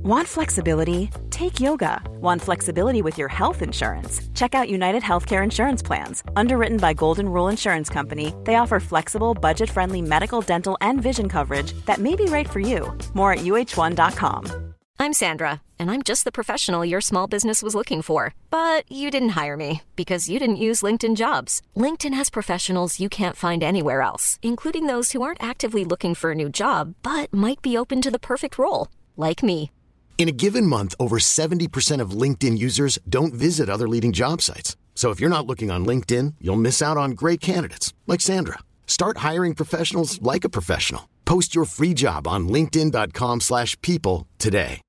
Want flexibility? Take yoga. Want flexibility with your health insurance? Check out United Healthcare Insurance Plans. Underwritten by Golden Rule Insurance Company, they offer flexible, budget-friendly medical, dental, and vision coverage that may be right for you. More at uh1.com. I'm Sandra, and I'm just the professional your small business was looking for. But you didn't hire me because you didn't use LinkedIn Jobs. LinkedIn has professionals you can't find anywhere else, including those who aren't actively looking for a new job, but might be open to the perfect role, like me. In a given month, over 70% of LinkedIn users don't visit other leading job sites. So if you're not looking on LinkedIn, you'll miss out on great candidates like Sandra. Start hiring professionals like a professional. Post your free job on linkedin.com/people today.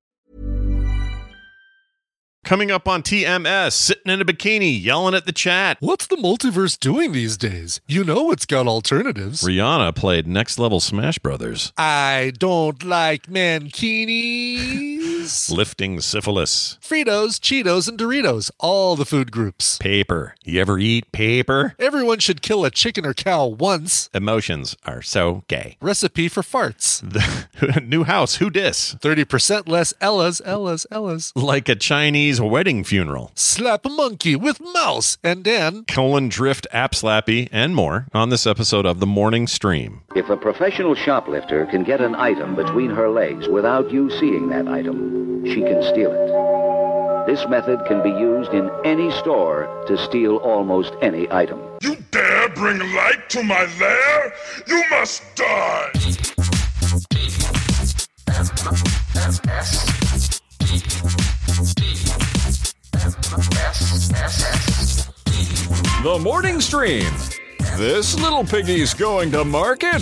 Coming up on TMS, sitting in a bikini, yelling at the chat. What's the multiverse doing these days? You know it's got alternatives. Rihanna played Next Level Smash Brothers. I don't like mankinis. Lifting syphilis. Fritos, Cheetos, and Doritos. All the food groups. Paper. You ever eat paper? Everyone should kill a chicken or cow once. Emotions are so gay. Recipe for farts. The new house, who dis? 30% less Ellas. Like a Chinese wedding funeral. Slap a monkey with mouse and Dan. Colon drift app slappy and more on this episode of The Morning Stream. If a professional shoplifter can get an item between her legs without you seeing that item, she can steal it. This method can be used in any store to steal almost any item. You dare bring light to my lair? You must die! The Morning Stream. This little piggy's going to market.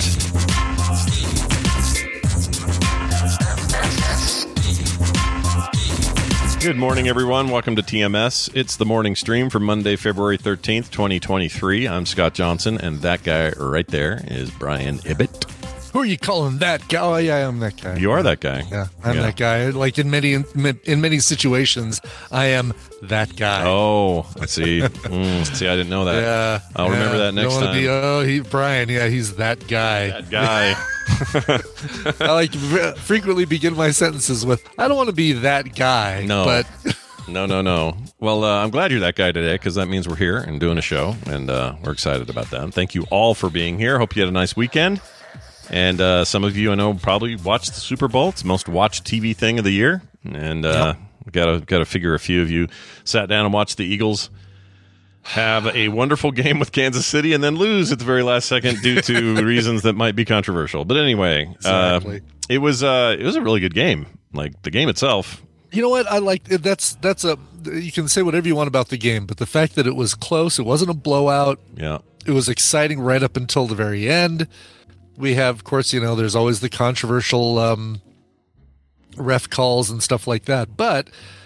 Good morning, everyone. Welcome to TMS. It's the morning stream for Monday, February 13th, 2023. I'm Scott Johnson, and that guy right there is Brian Ibbett. Who are you calling that guy? Oh, yeah, I'm that guy. You are that guy. Yeah, I'm that guy. Like in many situations, I am that guy. Oh, I see. See, I didn't know that. Yeah, I'll remember that next time. Brian. Yeah, he's that guy. That guy. I like frequently begin my sentences with, "I don't want to be that guy." No, but no. Well, I'm glad you're that guy today because that means we're here and doing a show, and we're excited about that. And thank you all for being here. Hope you had a nice weekend. And some of you I know probably watched the Super Bowl. It's the most watched TV thing of the year. And got to figure a few of you sat down and watched the Eagles have a wonderful game with Kansas City and then lose at the very last second due to reasons that might be controversial. But anyway, exactly. It was a really good game. Like the game itself. You know what? I like that's you can say whatever you want about the game, but the fact that it was close, it wasn't a blowout. Yeah. It was exciting right up until the very end. We have, of course, there's always the controversial ref calls and stuff like that. But,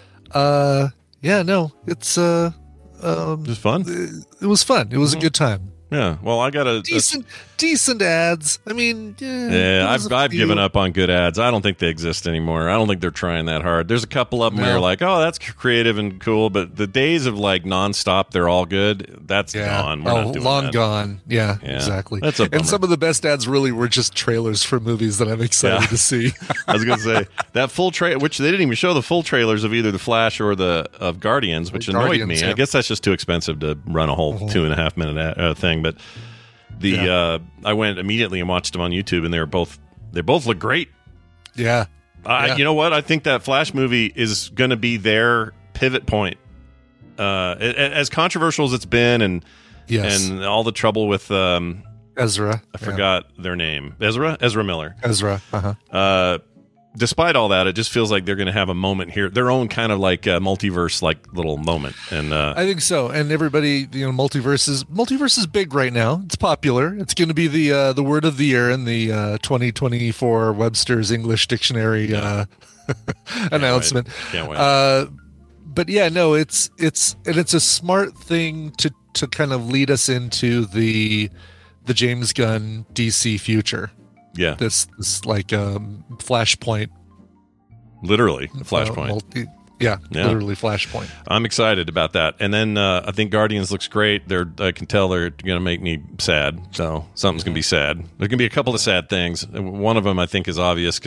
it's... it was fun? It was fun. It was a good time. Yeah, well, I got a decent ads. I mean, I've given up on good ads. I don't think they exist anymore. I don't think they're trying that hard. There's a couple of them where you're like, oh, that's creative and cool, but the days of like nonstop, they're all good. That's gone. We're not doing long that. Gone. Yeah, exactly. That's a bummer. And some of the best ads really were just trailers for movies that I'm excited to see. I was going to say that full trailer, which they didn't even show the full trailers of either the Flash or of Guardians, which annoyed me. Yeah. I guess that's just too expensive to run a whole 2.5 minute thing, but. I went immediately and watched them on YouTube, and they both look great. Yeah. You know what? I think that Flash movie is going to be their pivot point. As controversial as it's been, and all the trouble with Ezra. I forgot their name. Ezra Miller. Ezra. Despite all that, it just feels like they're going to have a moment here, their own kind of like multiverse like little moment. And I think so. And everybody, multiverse is big right now. It's popular. It's going to be the word of the year in the 2024 Webster's English Dictionary announcement. Can't wait. But yeah, no, it's a smart thing to kind of lead us into the James Gunn DC future. Yeah, this like Flashpoint, literally Flashpoint. Literally Flashpoint. I'm excited about that. And then I think Guardians looks great. I can tell they're going to make me sad. So something's going to be sad. There's going to be a couple of sad things. One of them I think is obvious because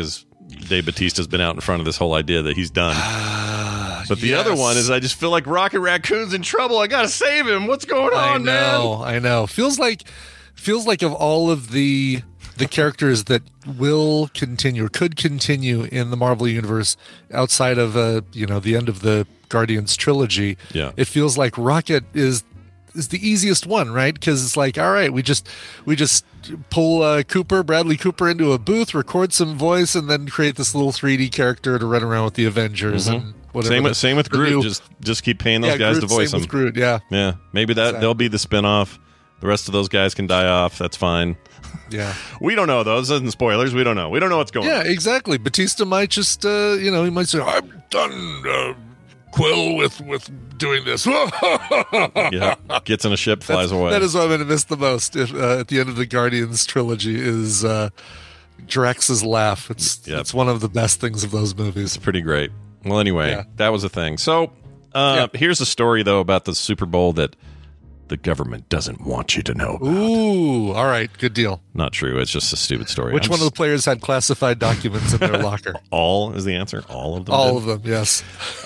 Dave Bautista's been out in front of this whole idea that he's done. But the other one is I just feel like Rocket Raccoon's in trouble. I got to save him. What's going on, man? I know. Feels like of all of the characters that will continue or could continue in the Marvel Universe outside of the end of the Guardians trilogy. Yeah. It feels like Rocket is the easiest one, right? Because it's like, all right, we just pull Bradley Cooper into a booth, record some voice, and then create this little 3D character to run around with the Avengers and whatever. Same with Groot. Just keep paying those guys to voice same him. With Groot, yeah. Yeah. Maybe they'll be the spinoff. The rest of those guys can die off. That's fine. Yeah. We don't know, though. This isn't spoilers. We don't know. We don't know what's going on. Yeah, exactly. Batista might just, he might say, I'm done, Quill, with doing this. Yeah. Gets in a ship, flies away. That is what I'm going to miss the most at the end of the Guardians trilogy is Drax's laugh. It's one of the best things of those movies. It's pretty great. Well, anyway, that was a thing. So here's a story, though, about the Super Bowl that the government doesn't want you to know about. Ooh, all right. Good deal. Not true. It's just a stupid story. Which one of the players had classified documents in their locker? All is the answer. All of them? All of them, yes.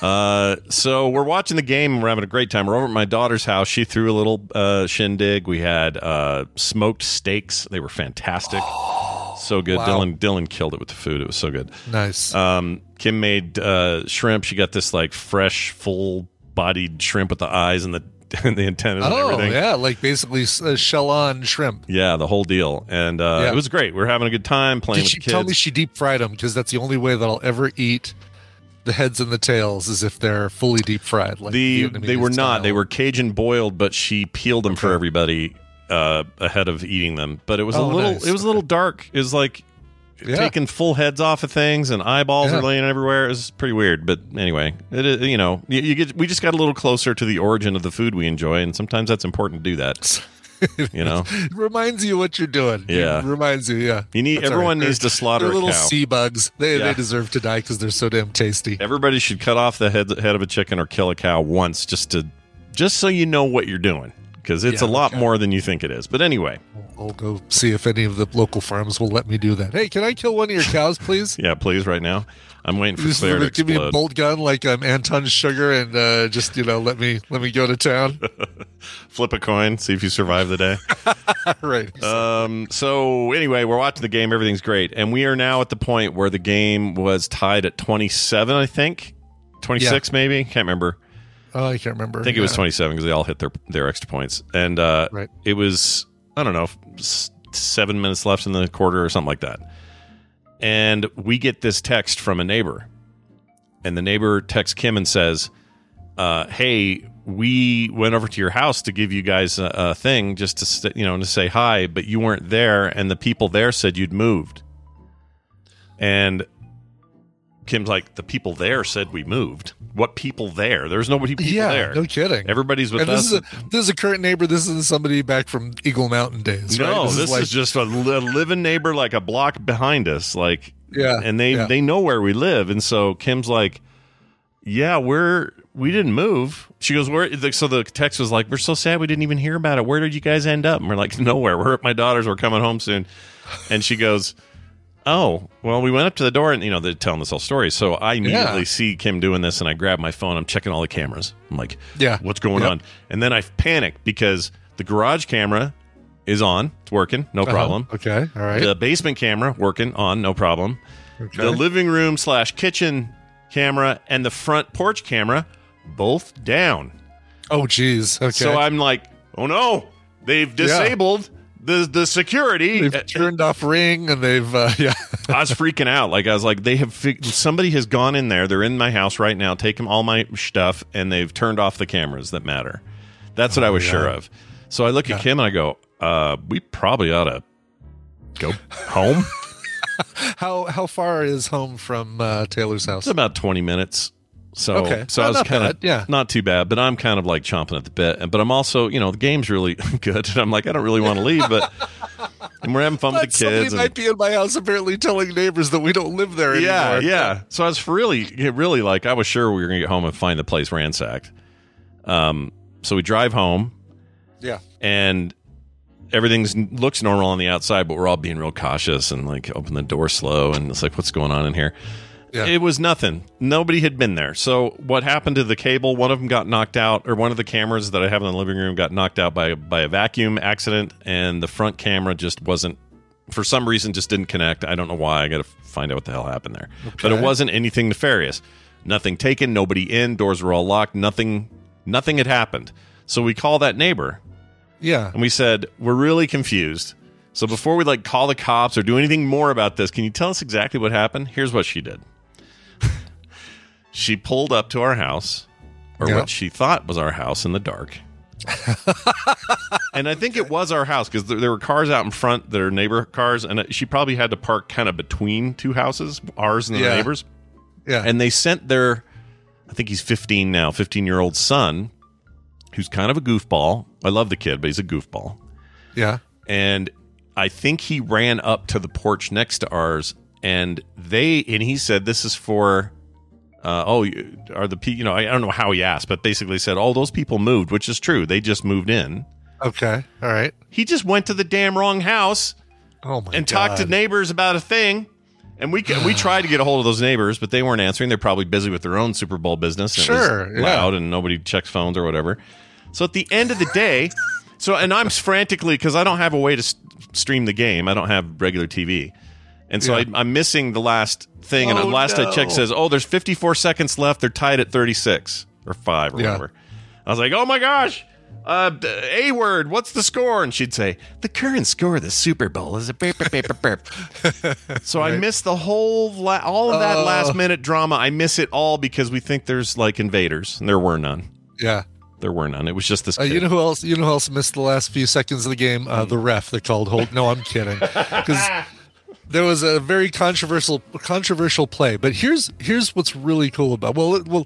So we're watching the game. We're having a great time. We're over at my daughter's house. She threw a little shindig. We had smoked steaks. They were fantastic. So good. Wow. Dylan killed it with the food. It was so good. Nice. Kim made shrimp. She got this like fresh, full-bodied shrimp with the eyes and the antennas and everything. Oh, yeah, like basically shell-on shrimp. Yeah, the whole deal. And it was great. We were having a good time playing with the kids. Tell me she deep-fried them, because that's the only way that I'll ever eat the heads and the tails is if they're fully deep-fried. Like they were not. They were Cajun boiled, but she peeled them for everybody ahead of eating them. But it was nice. It was a little dark. It was like taking full heads off of things, and eyeballs are laying everywhere. It was pretty weird, but anyway, it is, we just got a little closer to the origin of the food we enjoy, and sometimes that's important to do that. It reminds you what you're doing. Yeah, it reminds you. Yeah, everyone needs to slaughter they're a little cow. Sea bugs. They deserve to die because they're so damn tasty. Everybody should cut off the head of a chicken or kill a cow once, just so you know what you're doing. Because it's a lot more than you think it is. But anyway. I'll go see if any of the local farms will let me do that. Hey, can I kill one of your cows, please? Yeah, please, right now. I'm waiting for Claire to explode. Give me a bolt gun like I'm Anton Sugar and just, let me go to town. Flip a coin, see if you survive the day. Right. So anyway, we're watching the game. Everything's great. And we are now at the point where the game was tied at 27, I think. 26 maybe? Can't remember. Oh, I can't remember. I think it was 27 because they all hit their extra points. And it was, I don't know, 7 minutes left in the quarter or something like that. And we get this text from a neighbor. And the neighbor texts Kim and says, hey, we went over to your house to give you guys a thing just to say hi, but you weren't there. And the people there said you'd moved. And Kim's like, the people there said we moved. What people there? There's nobody there. No kidding. Everybody's with us. This is a current neighbor. This isn't somebody back from Eagle Mountain days. No, right? this is just a living neighbor like a block behind us. Like, and they know where we live. And so Kim's like, yeah, we didn't move. She goes, where? So the text was like, we're so sad we didn't even hear about it. Where did you guys end up? And we're like, nowhere. We're at my daughter's. We're coming home soon. And she goes, oh, well, we went up to the door and, they're telling this whole story. So I immediately see Kim doing this and I grab my phone. I'm checking all the cameras. I'm like, what's going on? And then I panic because the garage camera is on. It's working. No problem. Okay. All right. The basement camera working on. No problem. Okay. The living room / kitchen camera and the front porch camera both down. Oh, geez. Okay. So I'm like, oh, no. They've disabled the security. They've turned off Ring and they've I was freaking out. Like I was like, somebody has gone in there. They're in my house right now, taken all my stuff, and they've turned off the cameras that matter. That's what I was sure of. So I look at Kim and I go, we probably ought to go home. How far is home from Taylor's house? It's about 20 minutes. So, okay. So I was kind of not too bad, but I'm kind of like chomping at the bit. But I'm also, the game's really good. And I'm like, I don't really want to leave, and we're having fun with the kids. Somebody might be in my house apparently telling neighbors that we don't live there anymore. Yeah. So I was really like, I was sure we were going to get home and find the place ransacked. So we drive home. Yeah. And everything looks normal on the outside, but we're all being real cautious and like open the door slow. And it's like, what's going on in here? Yeah. It was nothing. Nobody had been there. So what happened to the cable? One of them got knocked out, or one of the cameras that I have in the living room got knocked out by a vacuum accident, and the front camera just wasn't, for some reason, just didn't connect. I don't know why. I got to find out what the hell happened there. Okay. But it wasn't anything nefarious. Nothing taken, nobody in, doors were all locked, nothing had happened. So we call that neighbor. Yeah. And we said, we're really confused. So before we like call the cops or do anything more about this, can you tell us exactly what happened? Here's what she did. She pulled up to our house, or what she thought was our house, in the dark. And I think it was our house because there were cars out in front that are neighbor cars, and she probably had to park kind of between two houses, ours and the neighbors. Yeah. And they sent their, I think he's 15 now, 15-year-old son, who's kind of a goofball. I love the kid, but he's a goofball. Yeah. And I think he ran up to the porch next to ours, and he said, this is for... I don't know how he asked, but basically said, those people moved, which is true. They just moved in. Okay. All right. He just went to the damn wrong house and talked to neighbors about a thing. And we tried to get a hold of those neighbors, but they weren't answering. They're probably busy with their own Super Bowl business. And sure. It was loud and nobody checks phones or whatever. So at the end of the day, and I'm frantically, because I don't have a way to stream the game. I don't have regular TV. And so I'm missing the last thing. And last I checked says, there's 54 seconds left. They're tied at 36 or 5 or whatever. I was like, oh my gosh, A word, what's the score? And she'd say, the current score of the Super Bowl is a burp, burp, burp, burp. So I missed the whole, all of that last minute drama. I miss it all because we think there's like invaders, and there were none. Yeah. There were none. It was just this kid. You know who else missed the last few seconds of the game? The ref that called hold. No, I'm kidding. Because there was a very controversial play, but here's what's really cool about. Well,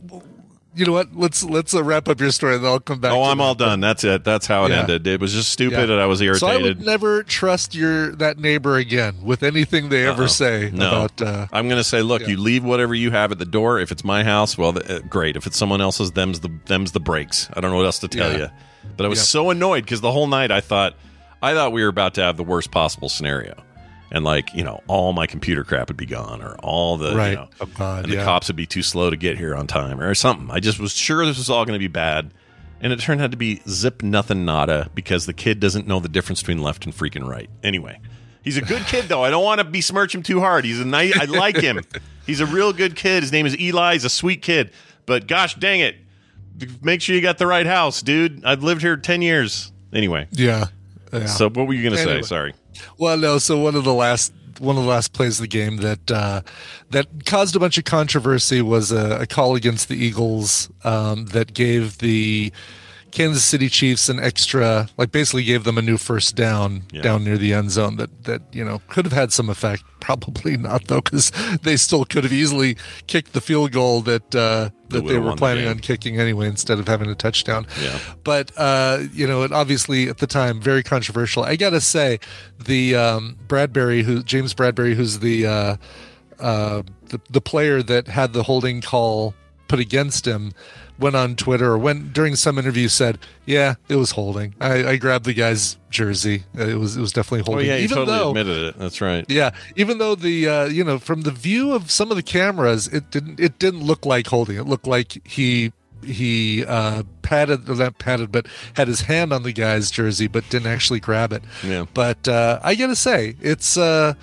you know what? Let's wrap up your story, and then I'll come back. I'm all done. That's it. That's how it ended. It was just stupid, and I was irritated. So I would never trust that neighbor again with anything they ever say. No. About. I'm going to say, look, you leave whatever you have at the door. If it's my house, well, great. If it's someone else's, them's the breaks. I don't know what else to tell you. But I was so annoyed because the whole night I thought we were about to have the worst possible scenario. And all my computer crap would be gone, or all the, the cops would be too slow to get here on time, or something. I just was sure this was all going to be bad, and it turned out to be zip nothing nada because the kid doesn't know the difference between left and freaking right. Anyway, he's a good kid though. I don't want to besmirch him too hard. He's I like him. He's a real good kid. His name is Eli. He's a sweet kid. But gosh dang it, make sure you got the right house, dude. I've lived here 10 years. Anyway. Yeah. So what were you going to say? Sorry. Well, no. So one of the last plays of the game that caused a bunch of controversy was a call against the Eagles that gave the Kansas City Chiefs an extra, basically gave them a new first down down near the end zone that could have had some effect. Probably not though, because they still could have easily kicked the field goal that they were planning on kicking anyway instead of having a touchdown. Yeah. But it obviously at the time very controversial. I gotta say, the James Bradbury, who's the player that had the holding call put against him, went on Twitter or during some interview said, "Yeah, it was holding. I grabbed the guy's jersey. It was definitely holding." Oh yeah, he totally admitted it. That's right. Yeah, even though the from the view of some of the cameras, it didn't look like holding. It looked like he but had his hand on the guy's jersey, but didn't actually grab it. Yeah. But I gotta say, it's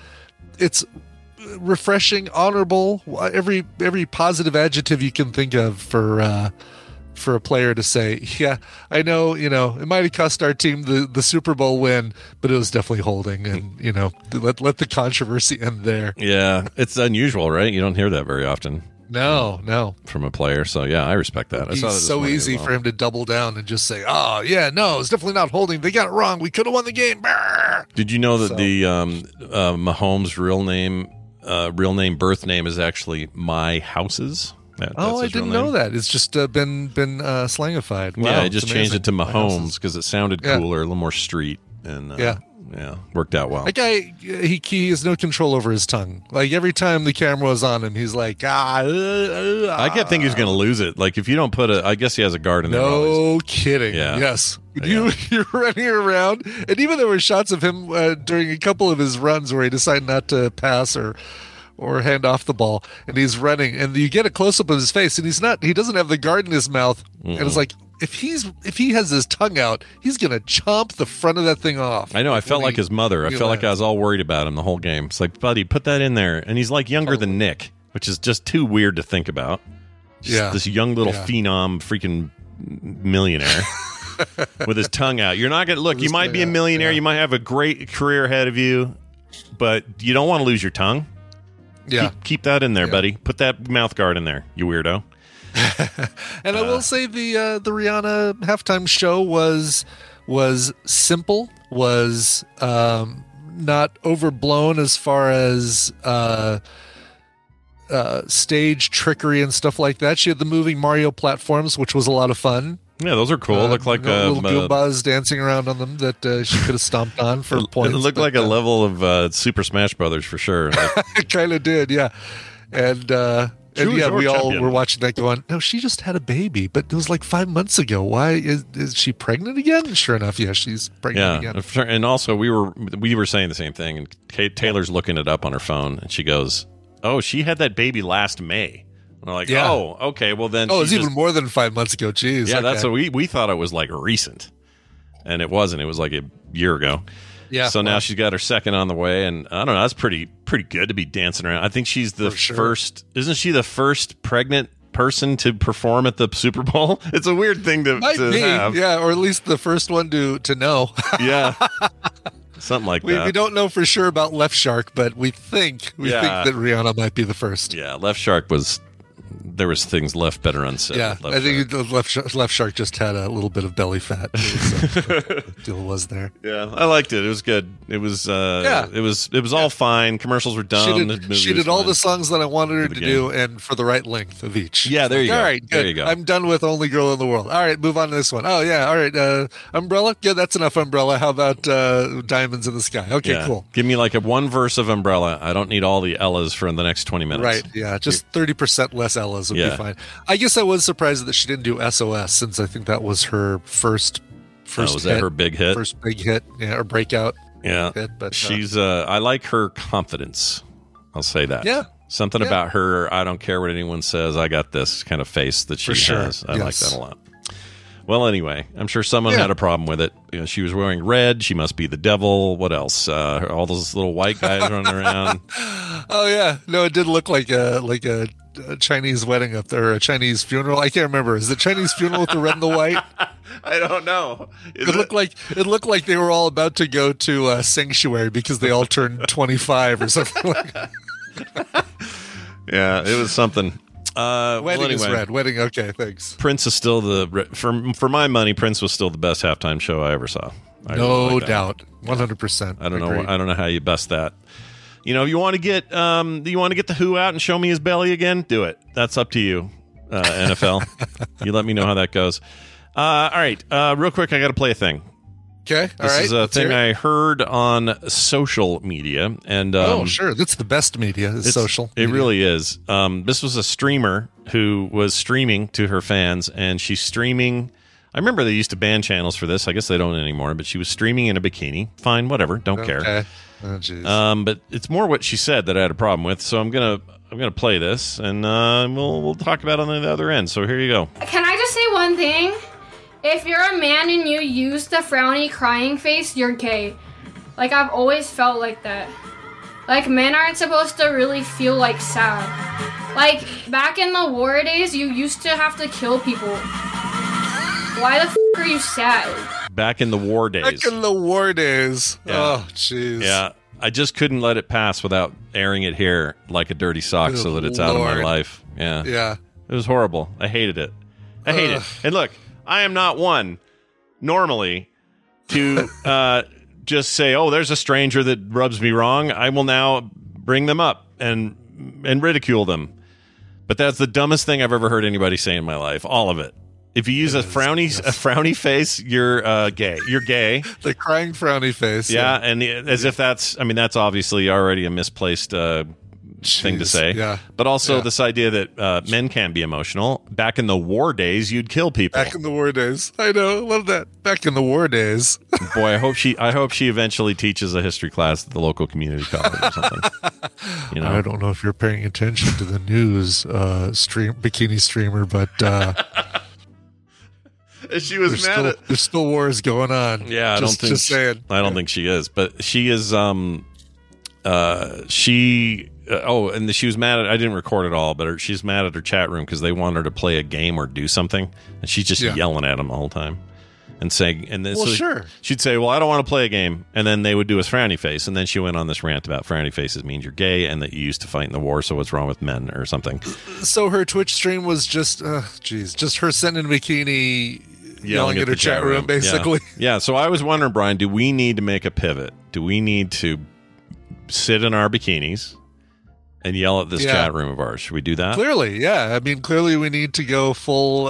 refreshing, honorable, every positive adjective you can think of for a player to say, yeah, I know, it might have cost our team the Super Bowl win, but it was definitely holding, and let the controversy end there. Yeah, it's unusual, right? You don't hear that very often. No, from a player. So yeah, I respect that. It's so easy for him to double down and just say, "Oh yeah, no, it's definitely not holding. They got it wrong. We could have won the game." Brr. Did you know that the Mahomes' real name, birth name is actually My Houses? I didn't know that. It's just been slangified. Wow, yeah, I just changed it to Mahomes because it sounded cooler, a little more street. And Yeah, worked out well. That guy, he has no control over his tongue. Like every time the camera was on him, he's like, I kept thinking he was going to lose it. Like if you don't put I guess he has a guard in there. No kidding. Yeah. Yes. You're running around, and even there were shots of him during a couple of his runs where he decided not to pass or hand off the ball, and he's running, and you get a close up of his face, and he doesn't have the guard in his mouth, and it's like if he has his tongue out, he's gonna chomp the front of that thing off. I know. I felt like his mother. I felt like I was all worried about him the whole game. It's like, buddy, put that in there, and he's like younger than Nick, which is just too weird to think about. Just this young little phenom, freaking millionaire. With his tongue out. You're not going to look, you might be a millionaire, you might have a great career ahead of you, but you don't want to lose your tongue. Yeah. Keep that in there, buddy. Put that mouth guard in there, you weirdo. And I will say the Rihanna halftime show was simple, was not overblown as far as stage trickery and stuff like that. She had the moving Mario platforms, which was a lot of fun. Yeah, those are cool. Look like little Goombas dancing around on them that she could have stomped on for points. It looked like a level of Super Smash Brothers for sure. It kind of did, yeah. And we all were watching that going, no, she just had a baby, but it was like 5 months ago. Why is she pregnant again? Sure enough, yeah, she's pregnant again. And also we were saying the same thing, and Kate Taylor's looking it up on her phone, and she goes, "Oh, she had that baby last May." And we're like, oh, okay, well then. Oh, it's even more than 5 months ago. Jeez. Yeah, okay. that's what we thought it was like recent, and it wasn't. It was like a year ago. Yeah. So now she's got her second on the way, and I don't know. That's pretty good to be dancing around. I think she's the first. Isn't she the first pregnant person to perform at the Super Bowl? It's a weird thing to have. Yeah, or at least the first one to know. Yeah. Something like that. We don't know for sure about Left Shark, but we think that Rihanna might be the first. Yeah, Left Shark was. There was things left better unsaid. Yeah, I think the Left Shark just had a little bit of belly fat. The deal was there. Yeah, I liked it. It was good. It was. It was all fine. Commercials were dumb. She did all the songs that I wanted her to do, and for the right length of each. Yeah, there you go. All right, good. There you go. I'm done with Only Girl in the World. All right, move on to this one. Oh yeah, all right. Umbrella. Yeah, that's enough. Umbrella. How about Diamonds in the Sky? Okay, cool. Give me like one verse of Umbrella. I don't need all the Ellas for the next 20 minutes. Right. Yeah, just 30% less Ellas would be fine. I guess I was surprised that she didn't do SOS, since I think that was her first was hit. That her big hit? First big hit, or breakout. Yeah, hit, but she's. I like her confidence. I'll say that. Yeah, something about her. I don't care what anyone says. I got this kind of face that she has. I like that a lot. Well, anyway, I'm sure someone had a problem with it. You know, she was wearing red. She must be the devil. What else? All those little white guys running around. Oh yeah, no, it did look like a Chinese wedding up there, or a Chinese funeral. I can't remember. Is it Chinese funeral with the red and the white? I don't know. It looked like they were all about to go to Sanctuary because they all turned 25 or something like that. Yeah, it was something. Wedding is red. Wedding, okay, thanks. Prince is still for my money. Prince was still the best halftime show I ever saw. No doubt, 100%. I don't know. I don't know how you best that. You know, if you want to get the Who out and show me his belly again, do it. That's up to you, NFL. You let me know how that goes. All right, real quick, I got to play a thing. Okay, this is a thing I heard on social media, and sure, that's the best media. Is social. It really is. This was a streamer who was streaming to her fans, and she's streaming. I remember they used to ban channels for this. I guess they don't anymore. But she was streaming in a bikini. Fine, whatever. Don't care. Oh, geez. But it's more what she said that I had a problem with. So I'm gonna play this, and we'll talk about it on the other end. So here you go. Can I just say one thing? If you're a man and you use the frowny crying face, you're gay. Like, I've always felt like that. Like, men aren't supposed to really feel like sad. Like, back in the war days, you used to have to kill people. Why the f*** are you sad? Back in the war days. Back in the war days. Yeah. Oh, jeez. Yeah. I just couldn't let it pass without airing it here like a dirty sock so that it's out of my life. Yeah. Yeah. It was horrible. I hated it. I hate it. And look, I am not one normally to just say, oh, there's a stranger that rubs me wrong. I will now bring them up and ridicule them. But that's the dumbest thing I've ever heard anybody say in my life. All of it. If you use a frowny face, you're gay. You're gay. The crying frowny face. Yeah, and as if that's obviously already a misplaced thing to say. Yeah. But also this idea that men can be emotional. Back in the war days, you'd kill people. Back in the war days. I know. Love that. Back in the war days. Boy, I hope she eventually teaches a history class at the local community college or something. I don't know if you're paying attention to the news bikini streamer, but she was there's still wars going on. Yeah, I don't think she is, but she is and she was mad at, I didn't record it all, but she's mad at her chat room because they want her to play a game or do something, and she's just yelling at them the whole time and saying, and then she'd say, well, I don't want to play a game, and then they would do a frowny face, and then she went on this rant about frowny faces means you're gay and that you used to fight in the war, so what's wrong with men or something. So her Twitch stream was just her sitting in a bikini yelling at her chat room basically. Yeah, so I was wondering, Brian, do we need to make a pivot? Do we need to sit in our bikinis and yell at this chat room of ours? Should we do that? Clearly, yeah. I mean, clearly we need to go full,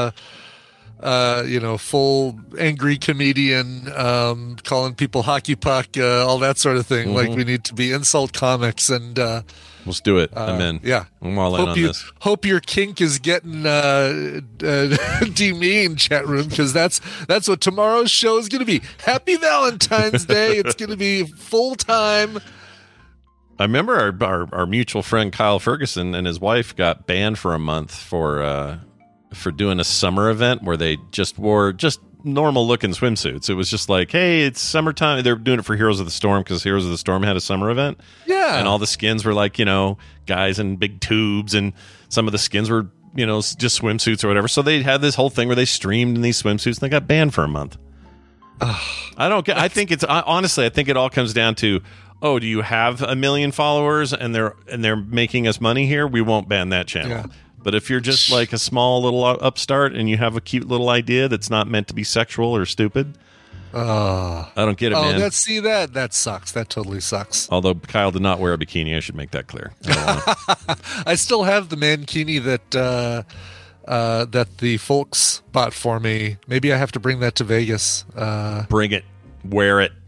full angry comedian, calling people hockey puck, all that sort of thing. Like we need to be insult comics and. Let's do it. I'm in. Yeah. I'm all in on this. Hope your kink is getting demeaned, chat room, because that's what tomorrow's show is going to be. Happy Valentine's Day. It's going to be full time. I remember our mutual friend Kyle Ferguson and his wife got banned for a month for doing a summer event where they just wore just normal looking swimsuits. It was just like, hey, it's summertime. They're doing it for Heroes of the Storm because Heroes of the Storm had a summer event. Yeah. And all the skins were like, guys in big tubes, and some of the skins were, just swimsuits or whatever. So they had this whole thing where they streamed in these swimsuits and they got banned for a month. I think it all comes down to, oh, do you have 1 million followers and they're making us money here? We won't ban that channel. Yeah. But if you're just like a small little upstart and you have a cute little idea that's not meant to be sexual or stupid, I don't get it, man. That sucks. That totally sucks. Although Kyle did not wear a bikini, I should make that clear. I still have the mankini that the folks bought for me. Maybe I have to bring that to Vegas. Bring it. Wear it.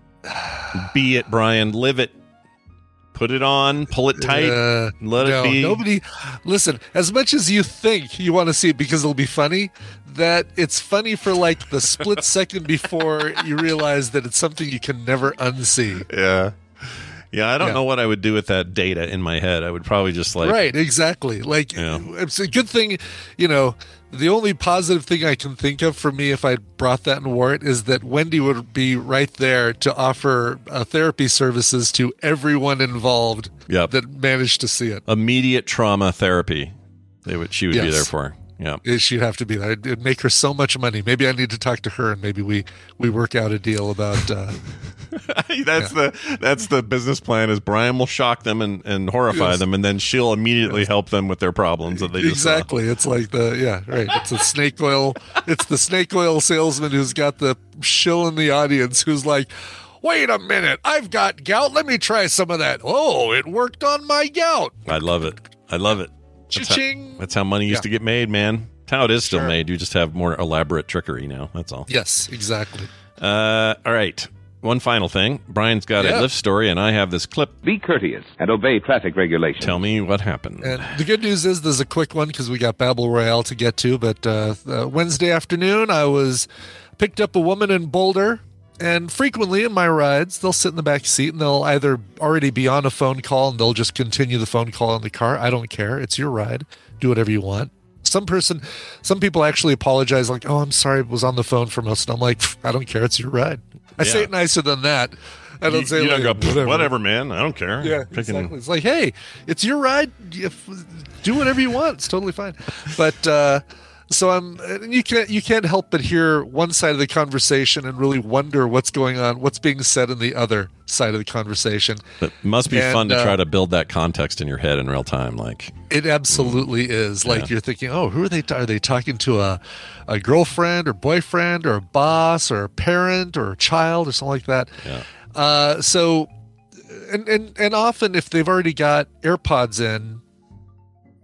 Be it, Brian. Live it. Put it on, pull it tight, let it be. Nobody, listen, as much as you think you want to see it because it'll be funny, that it's funny for like the split second before you realize that it's something you can never unsee. Yeah. Yeah, I don't know what I would do with that data in my head. I would probably just Right, exactly. Like, it's a good thing, the only positive thing I can think of for me if I brought that and wore it is that Wendy would be right there to offer therapy services to everyone involved that managed to see it. Immediate trauma therapy. She would be there for. Yeah, she'd have to be there. It'd make her so much money. Maybe I need to talk to her and maybe we work out a deal about. That's the business plan. Is Brian will shock them and horrify them, and then she'll immediately help them with their problems that they just saw. It's like It's a snake oil. It's the snake oil salesman who's got the shill in the audience who's like, wait a minute, I've got gout. Let me try some of that. Oh, it worked on my gout. I love it. That's how money used to get made, man. That's how it is still made. You just have more elaborate trickery now. That's all. Yes, exactly. All right. One final thing. Brian's got a Lyft story, and I have this clip. Be courteous and obey traffic regulations. Tell me what happened. And the good news is there's a quick one because we got Babel Royale to get to. But Wednesday afternoon, I picked up a woman in Boulder. And frequently in my rides, they'll sit in the back seat and they'll either already be on a phone call and they'll just continue the phone call in the car. I don't care. It's your ride. Do whatever you want. Some people actually apologize like, oh, I'm sorry, I was on the phone for most. And I'm like, I don't care. It's your ride. I say it nicer than that. I don't say you don't go, whatever, man. I don't care. Yeah, exactly. It's like, hey, it's your ride. Do whatever you want. It's totally fine. But so you can't help but hear one side of the conversation and really wonder what's going on, what's being said in the other side of the conversation. It must be fun to try to build that context in your head in real time. Like it absolutely is. Like you're thinking, oh, who are they? Are they talking to a girlfriend or boyfriend or a boss or a parent or a child or something like that? Yeah. So, and often if they've already got AirPods in,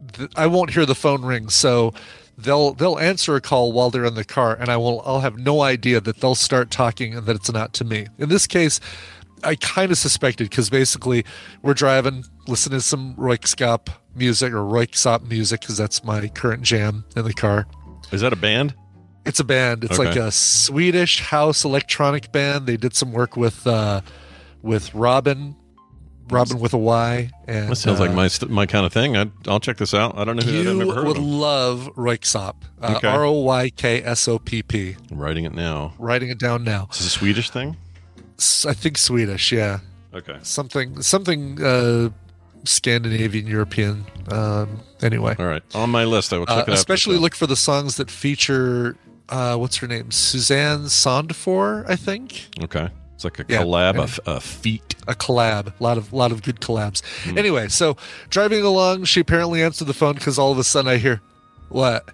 I won't hear the phone ring. So they'll answer a call while they're in the car, and I'll have no idea that they'll start talking and that it's not to me. In this case, I kind of suspected, because basically we're driving, listening to some Röyksopp music, because that's my current jam in the car. Is that a band? It's a band. It's like a Swedish house electronic band. They did some work with Robin with a Y. And, that sounds like my kind of thing. I'll check this out. I don't know who that. I've never heard would of them. love Röyksopp. Okay. Röyksopp. I'm writing it now. Writing it down now. Is this a Swedish thing? I think Swedish, yeah. Okay. Something Scandinavian, European. Anyway. All right. On my list, I will check it out. Especially look for the songs that feature, what's her name? Suzanne Sondfor, I think. Okay. It's like a collab, a feat. A collab. A lot of good collabs. Anyway, so driving along, she apparently answered the phone because all of a sudden I hear, what?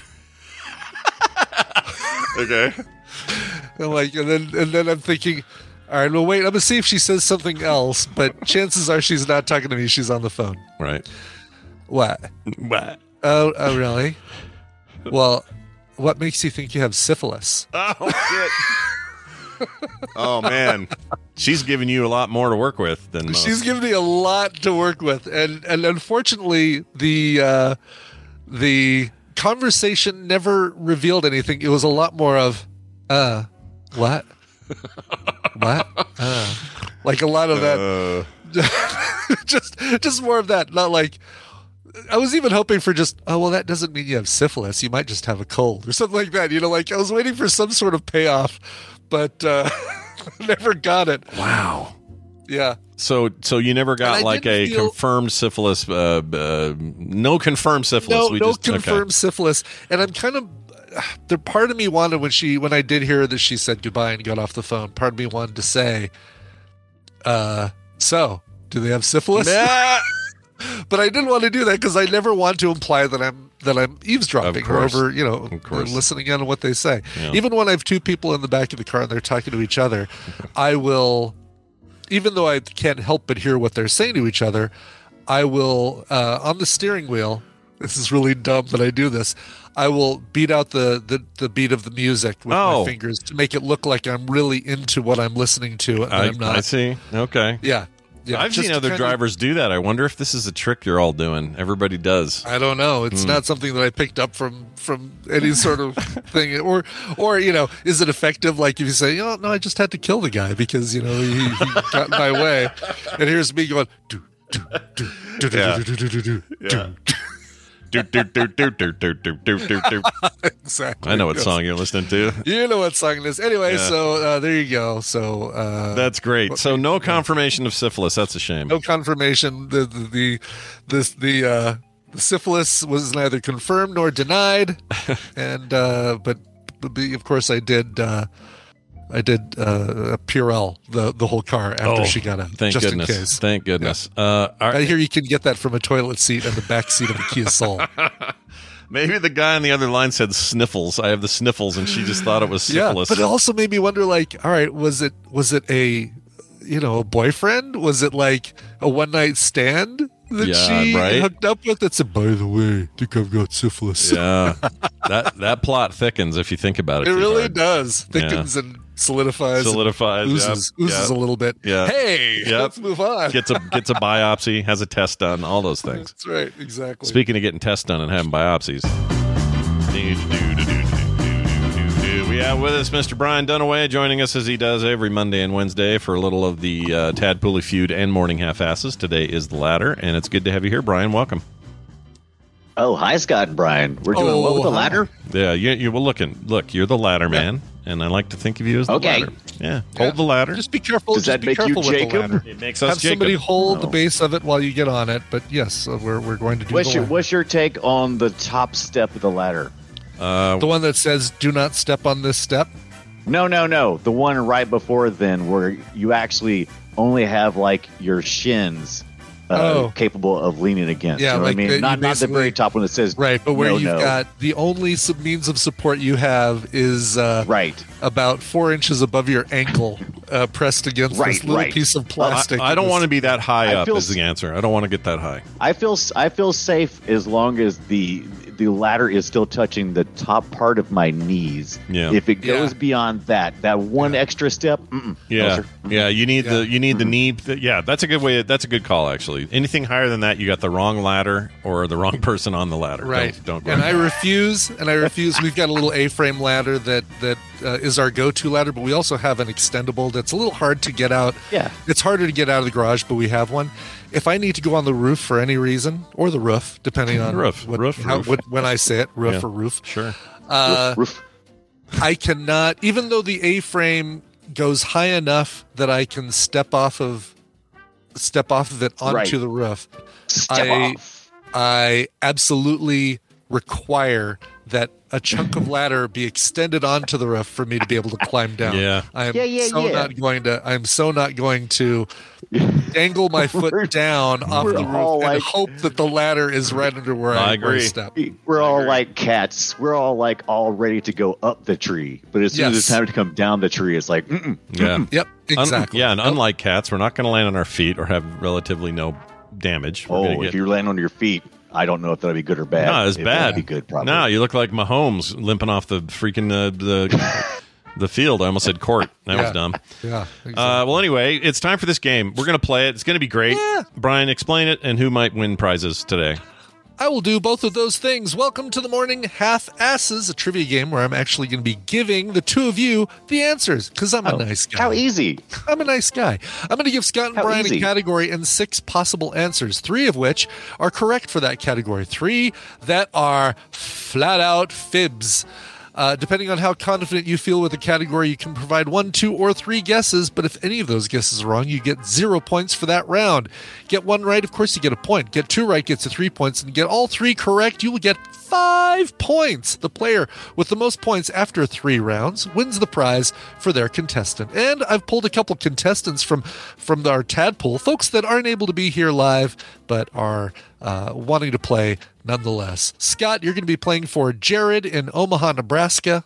Okay. And then I'm thinking, all right, well, wait, I'm going to see if she says something else, but chances are she's not talking to me. She's on the phone. Right. What? Oh, really? Well, what makes you think you have syphilis? Oh, shit. Oh, man. She's giving you a lot more to work with than most. She's giving me a lot to work with. And unfortunately, the conversation never revealed anything. It was a lot more of, what? What? Like a lot of that. Just more of that. Not like, I was even hoping for just, oh, well, that doesn't mean you have syphilis. You might just have a cold or something like that. Like I was waiting for some sort of payoff, but never got it. Wow. Yeah. So you never got like a confirmed syphilis, no confirmed syphilis. No confirmed syphilis. And I'm kind of, the part of me wanted when I did hear that she said goodbye and got off the phone, part of me wanted to say, so do they have syphilis? But I didn't want to do that because I never want to imply that I'm eavesdropping or over, listening in on what they say. Yeah. Even when I have two people in the back of the car and they're talking to each other, I will, even though I can't help but hear what they're saying to each other, I will, on the steering wheel, this is really dumb that I do this, I will beat out the beat of the music with my fingers to make it look like I'm really into what I'm listening to, and I'm not. I see. Okay. Yeah. I've seen other drivers do that. I wonder if this is a trick you're all doing. Everybody does. I don't know. It's not something that I picked up from any sort of thing. Or is it effective? Like if you say, no, I just had to kill the guy because, he got in my way. And here's me going, do, do, do, do, do, do, do, do, do, do. Exactly. I know what song you're listening to. You know what song it is. Anyway, so there you go. So that's great. So no confirmation of syphilis. That's a shame. No confirmation. The syphilis was neither confirmed nor denied, and but of course I did Purell the whole car after she got out. Thank just goodness. In case. Thank goodness. I hear you can get that from a toilet seat in the back seat of a Kia Soul. Maybe the guy on the other line said sniffles. I have the sniffles, and she just thought it was syphilis. Yeah, but it also made me wonder. Like, all right, was it a a boyfriend? Was it like a one night stand that she hooked up with? That said, by the way, I think I've got syphilis. Yeah, that plot thickens if you think about it. It really hard. Does thickens and solidifies, oozes a little bit. Yeah. Hey, let's move on. Gets a biopsy, has a test done, all those things. That's right, exactly. Speaking of getting tests done and having biopsies, we have with us Mr. Brian Dunaway, joining us as he does every Monday and Wednesday for a little of the Tadpooley Feud and Morning Half-Asses. Today is the latter, and it's good to have you here, Brian. Welcome. Oh, hi, Scott and Brian. We're doing what with the ladder? Yeah, you were looking. Look, you're the ladder man, and I like to think of you as the ladder. Yeah, hold the ladder. Just be careful. Does that make you Jacob? It makes us Have Jacob. somebody hold the base of it while you get on it. But yes, we're going to do What's your take on the top step of the ladder? The one that says, do not step on this step? No. The one right before then where you actually only have like your shins capable of leaning against. Yeah, you know what I mean? Not the very top one that says right, but where you've got the only means of support you have is about 4 inches above your ankle, pressed against this little piece of plastic. I don't want to be that high up is the answer. I don't want to get that high. I feel safe as long as the ladder is still touching the top part of my knees. Yeah. If it goes beyond that one extra step, yeah, you need the knee. Yeah, that's a good way. That's a good call, actually. Anything higher than that, you got the wrong ladder or the wrong person on the ladder. Right. Don't go. And I refuse. We've got a little A-frame ladder that is our go-to ladder, but we also have an extendable that's a little hard to get out. Yeah. It's harder to get out of the garage, but we have one. If I need to go on the roof for any reason, or the roof, depending on roof. When I say it, roof or roof. Sure. Roof. I cannot, even though the A-frame goes high enough that I can step off of it onto the roof. I absolutely require that a chunk of ladder be extended onto the roof for me to be able to climb down. Yeah. I'm so not going to dangle my foot down off the roof and hope that the ladder is right under where I step. We're all like cats. We're all like all ready to go up the tree, but as soon as it's time to come down the tree, it's like, Yep, exactly. And unlike cats, we're not going to land on our feet or have relatively no damage. If you land on your feet, I don't know if that'll be good or bad. No, it's bad. That'd be good, probably. No, you look like Mahomes limping off the freaking the field. I almost said court. That was dumb. Yeah. Exactly. Well, anyway, it's time for this game. We're going to play it. It's going to be great. Yeah. Brian, explain it and who might win prizes today. I will do both of those things. Welcome to the Morning Half-Asses, a trivia game where I'm actually going to be giving the two of you the answers because I'm a nice guy. How easy. I'm a nice guy. I'm going to give Scott and Brian a category and 6 possible answers, 3 of which are correct for that category, 3 that are flat-out fibs. Depending on how confident you feel with the category, you can provide 1, 2, or 3 guesses, but if any of those guesses are wrong, you get 0 points for that round. Get 1 right, of course you get a point. Get 2 right gets 3 points, and get all 3 correct, you will get 5 points. The player with the most points after 3 rounds wins the prize for their contestant. And I've pulled a couple contestants from our tadpole, folks that aren't able to be here live, but are wanting to play nonetheless. Scott, you're going to be playing for Jared in Omaha, Nebraska.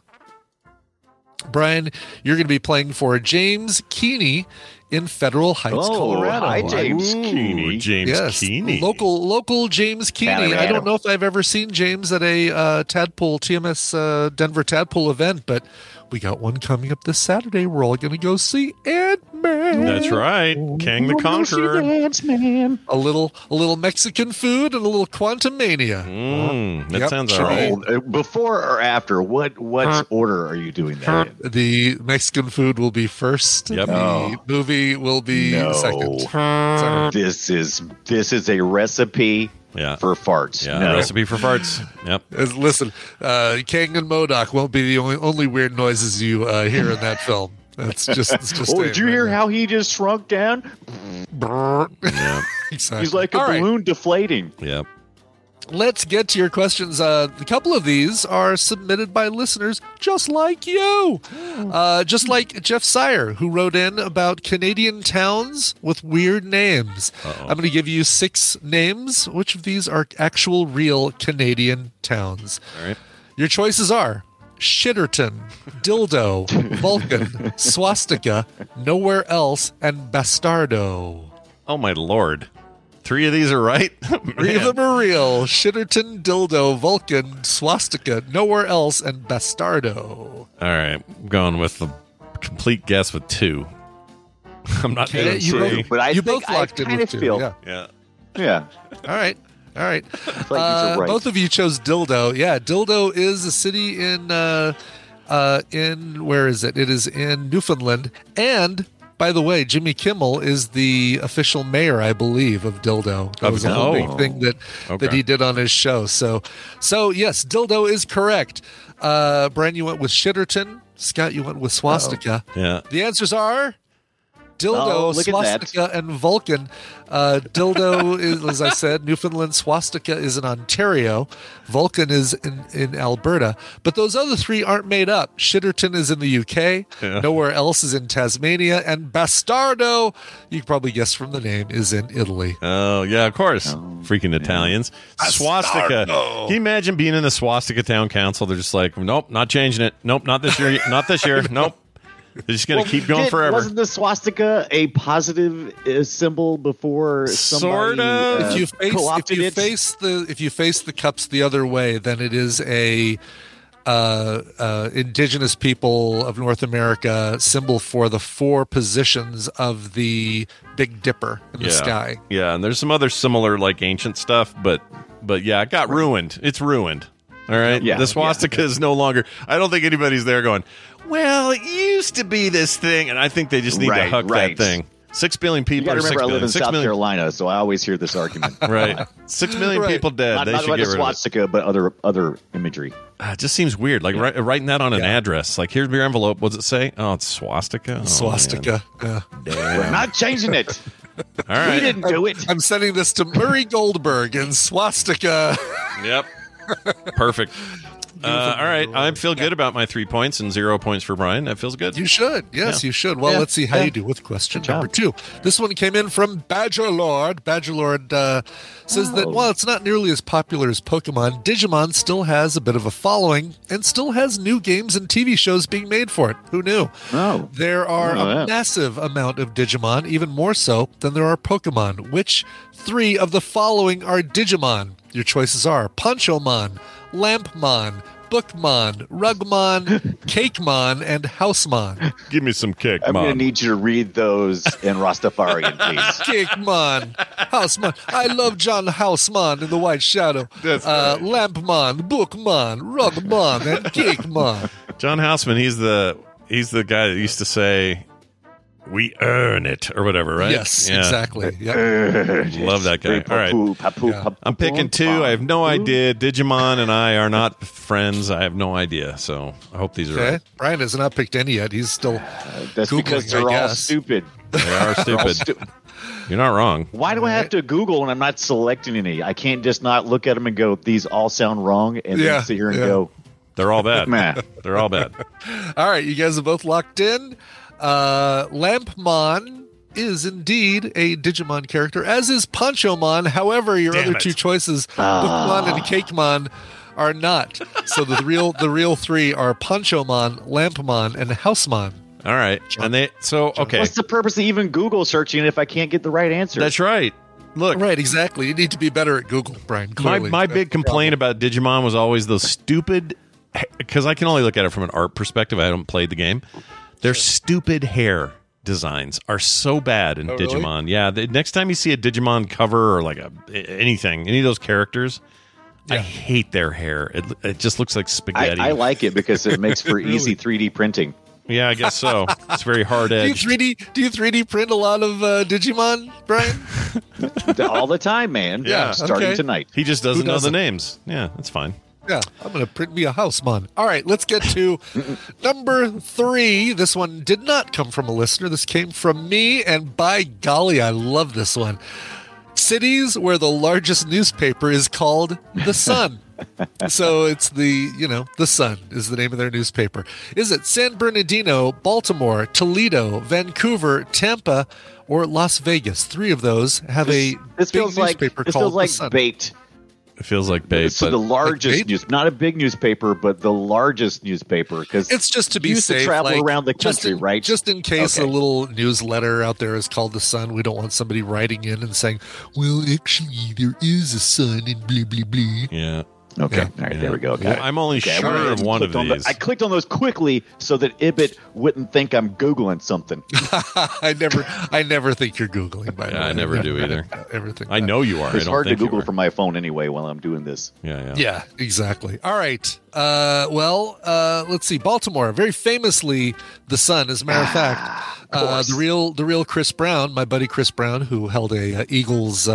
Brian, you're going to be playing for James Keeney in Federal Heights, Colorado. Hi, James Keeney. Keeney. Local James Keeney. I don't know if I've ever seen James at a Tadpole TMS Denver Tadpole event, but we got one coming up this Saturday. We're all going to go see Ant-Man. That's right, Kang the Conqueror. Ant-Man. A little Mexican food and a little Quantumania. That sounds all right. Before or after? What order are you doing that in? The Mexican food will be first. Yep. The movie will be second. Sorry. This is a recipe. For farts. Yeah, recipe for farts. Yep. Listen, Kang and MODOK won't be the only weird noises you hear in that film. It's just. Did you hear how he just shrunk down? Yeah. Exactly. He's like a balloon deflating. Yep. Let's get to your questions. A couple of these are submitted by listeners just like you. Just like Jeff Sire, who wrote in about Canadian towns with weird names. I'm going to give you 6 names. Which of these are actual, real Canadian towns? All right. Your choices are Shitterton, Dildo, Vulcan, Swastika, Nowhere Else, and Bastardo. Oh, my Lord. 3 of these are right? 3 of them are real. Shitterton, Dildo, Vulcan, Swastika, Nowhere Else, and Bastardo. All right. I'm going with the complete guess with 2. I'm not doing 3. But I both locked in with 2. Yeah. All right. Like these are right. Both of you chose Dildo. Yeah, Dildo is a city in where is it? It is in Newfoundland. And by the way, Jimmy Kimmel is the official mayor, I believe, of Dildo. That was a whole big thing that he did on his show. So yes, Dildo is correct. Brian, you went with Shitterton. Scott, you went with Swastika. Yeah. The answers are Dildo, Swastika, and Vulcan. Dildo is, as I said, Newfoundland. Swastika is in Ontario. Vulcan is in Alberta. But those other 3 aren't made up. Shitterton is in the UK. Yeah. Nowhere Else is in Tasmania. And Bastardo, you can probably guess from the name, is in Italy. Oh, yeah, of course. Freaking Italians. Swastika. Can you imagine being in the Swastika Town Council? They're just like, nope, not changing it. Nope, not this year. Not this year. Nope. just going to keep going forever. Wasn't the swastika a positive symbol before somebody sort of? If you face the cups the other way, then it is a indigenous people of North America symbol for the 4 positions of the Big Dipper in the sky. Yeah, and there's some other similar like ancient stuff, but yeah, it got ruined. It's ruined. All right, the swastika is no longer. I don't think anybody's there going, well, it used to be this thing, and I think they just need to huck that thing. 6 billion people. You got to remember, I live in South million... Carolina, so I always hear this argument. Right, 6 million people dead. Not they should about get the rid swastika, of it. but other imagery. It just seems weird. Like writing that on an address. Like, here's your envelope. What does it say? Oh, it's swastika. Swastika. We're not changing it. All right, we didn't do it. I'm sending this to Murray Goldberg in swastika. Yep. Perfect. All right. I feel good about my 3 points and 0 points for Brian. That feels good. You should. Yes, you should. Well, let's see how you do with question number 2. This one came in from Badger Lord. Badger Lord says that while it's not nearly as popular as Pokemon, Digimon still has a bit of a following and still has new games and TV shows being made for it. Who knew? Oh. There are a massive amount of Digimon, even more so than there are Pokemon. Which 3 of the following are Digimon? Your choices are Ponchomon, Lampmon, Bookmon, Rugmon, Cakemon, and Housemon. Give me some cake, I'm Mom. going to need you to read those in Rastafarian, please. Cakemon, Housemon. I love John Housemon in The White Shadow. That's right. Lampmon, Bookmon, Rugmon, and Cakemon. John Houseman, he's the guy that used to say, "We earn it," or whatever, right? Yes, exactly. Yep. Love that guy. All right. I'm picking 2. I have no idea. Digimon and I are not friends. I have no idea. So I hope these are right. Brian has not picked any yet. He's still That's Googling, because they're all stupid. They are stupid. You're not wrong. Why do I have to Google when I'm not selecting any? I can't just not look at them and go, these all sound wrong, and then sit here and go, they're all bad. Man. They're all bad. All right, you guys are both locked in. Lampmon is indeed a Digimon character, as is Ponchomon. However, your other 2 choices, Bookmon and Cakemon, are not. So the real 3 are Ponchomon, Lampmon, and Housemon. All right. And okay. What's the purpose of even Google searching if I can't get the right answer? That's right. Look. Right, exactly. You need to be better at Google, Brian. Clearly. My big complaint about Digimon was always those stupid, because I can only look at it from an art perspective. I haven't played the game. Their stupid hair designs are so bad in Digimon. Really? Yeah, next time you see a Digimon cover or like anything, any of those characters, I hate their hair. It just looks like spaghetti. I like it because it makes for easy 3D printing. Yeah, I guess so. It's very hard edged. Do you 3D print a lot of Digimon, Brian? All the time, man. Yeah, starting tonight. He just doesn't know the names. Yeah, that's fine. Yeah, I'm going to print me a Housemon. All right, let's get to number 3. This one did not come from a listener. This came from me, and by golly, I love this one. Cities where the largest newspaper is called The Sun. So it's The Sun is the name of their newspaper. Is it San Bernardino, Baltimore, Toledo, Vancouver, Tampa, or Las Vegas? 3 of those have a big newspaper called The Sun. Bait. It feels like bait. So the largest news, not a big newspaper, but the largest newspaper, because it's just to be used safe, to travel around the country, right? Just in case a little newsletter out there is called The Sun. We don't want somebody writing in and saying, "Well, actually, there is a sun," and blah blah blah. Yeah. Okay. All right. There we go. Well, I'm only sure of one of these. I clicked on those quickly so that Ibit wouldn't think I'm Googling something. I never think you're Googling, by the way. I never do either. Everything. I know you are. It's hard to Google from my phone anyway while I'm doing this. Yeah, exactly. All right. Let's see. Baltimore, very famously The Sun, as a matter of fact. The real Chris Brown, my buddy Chris Brown, who held a Eagles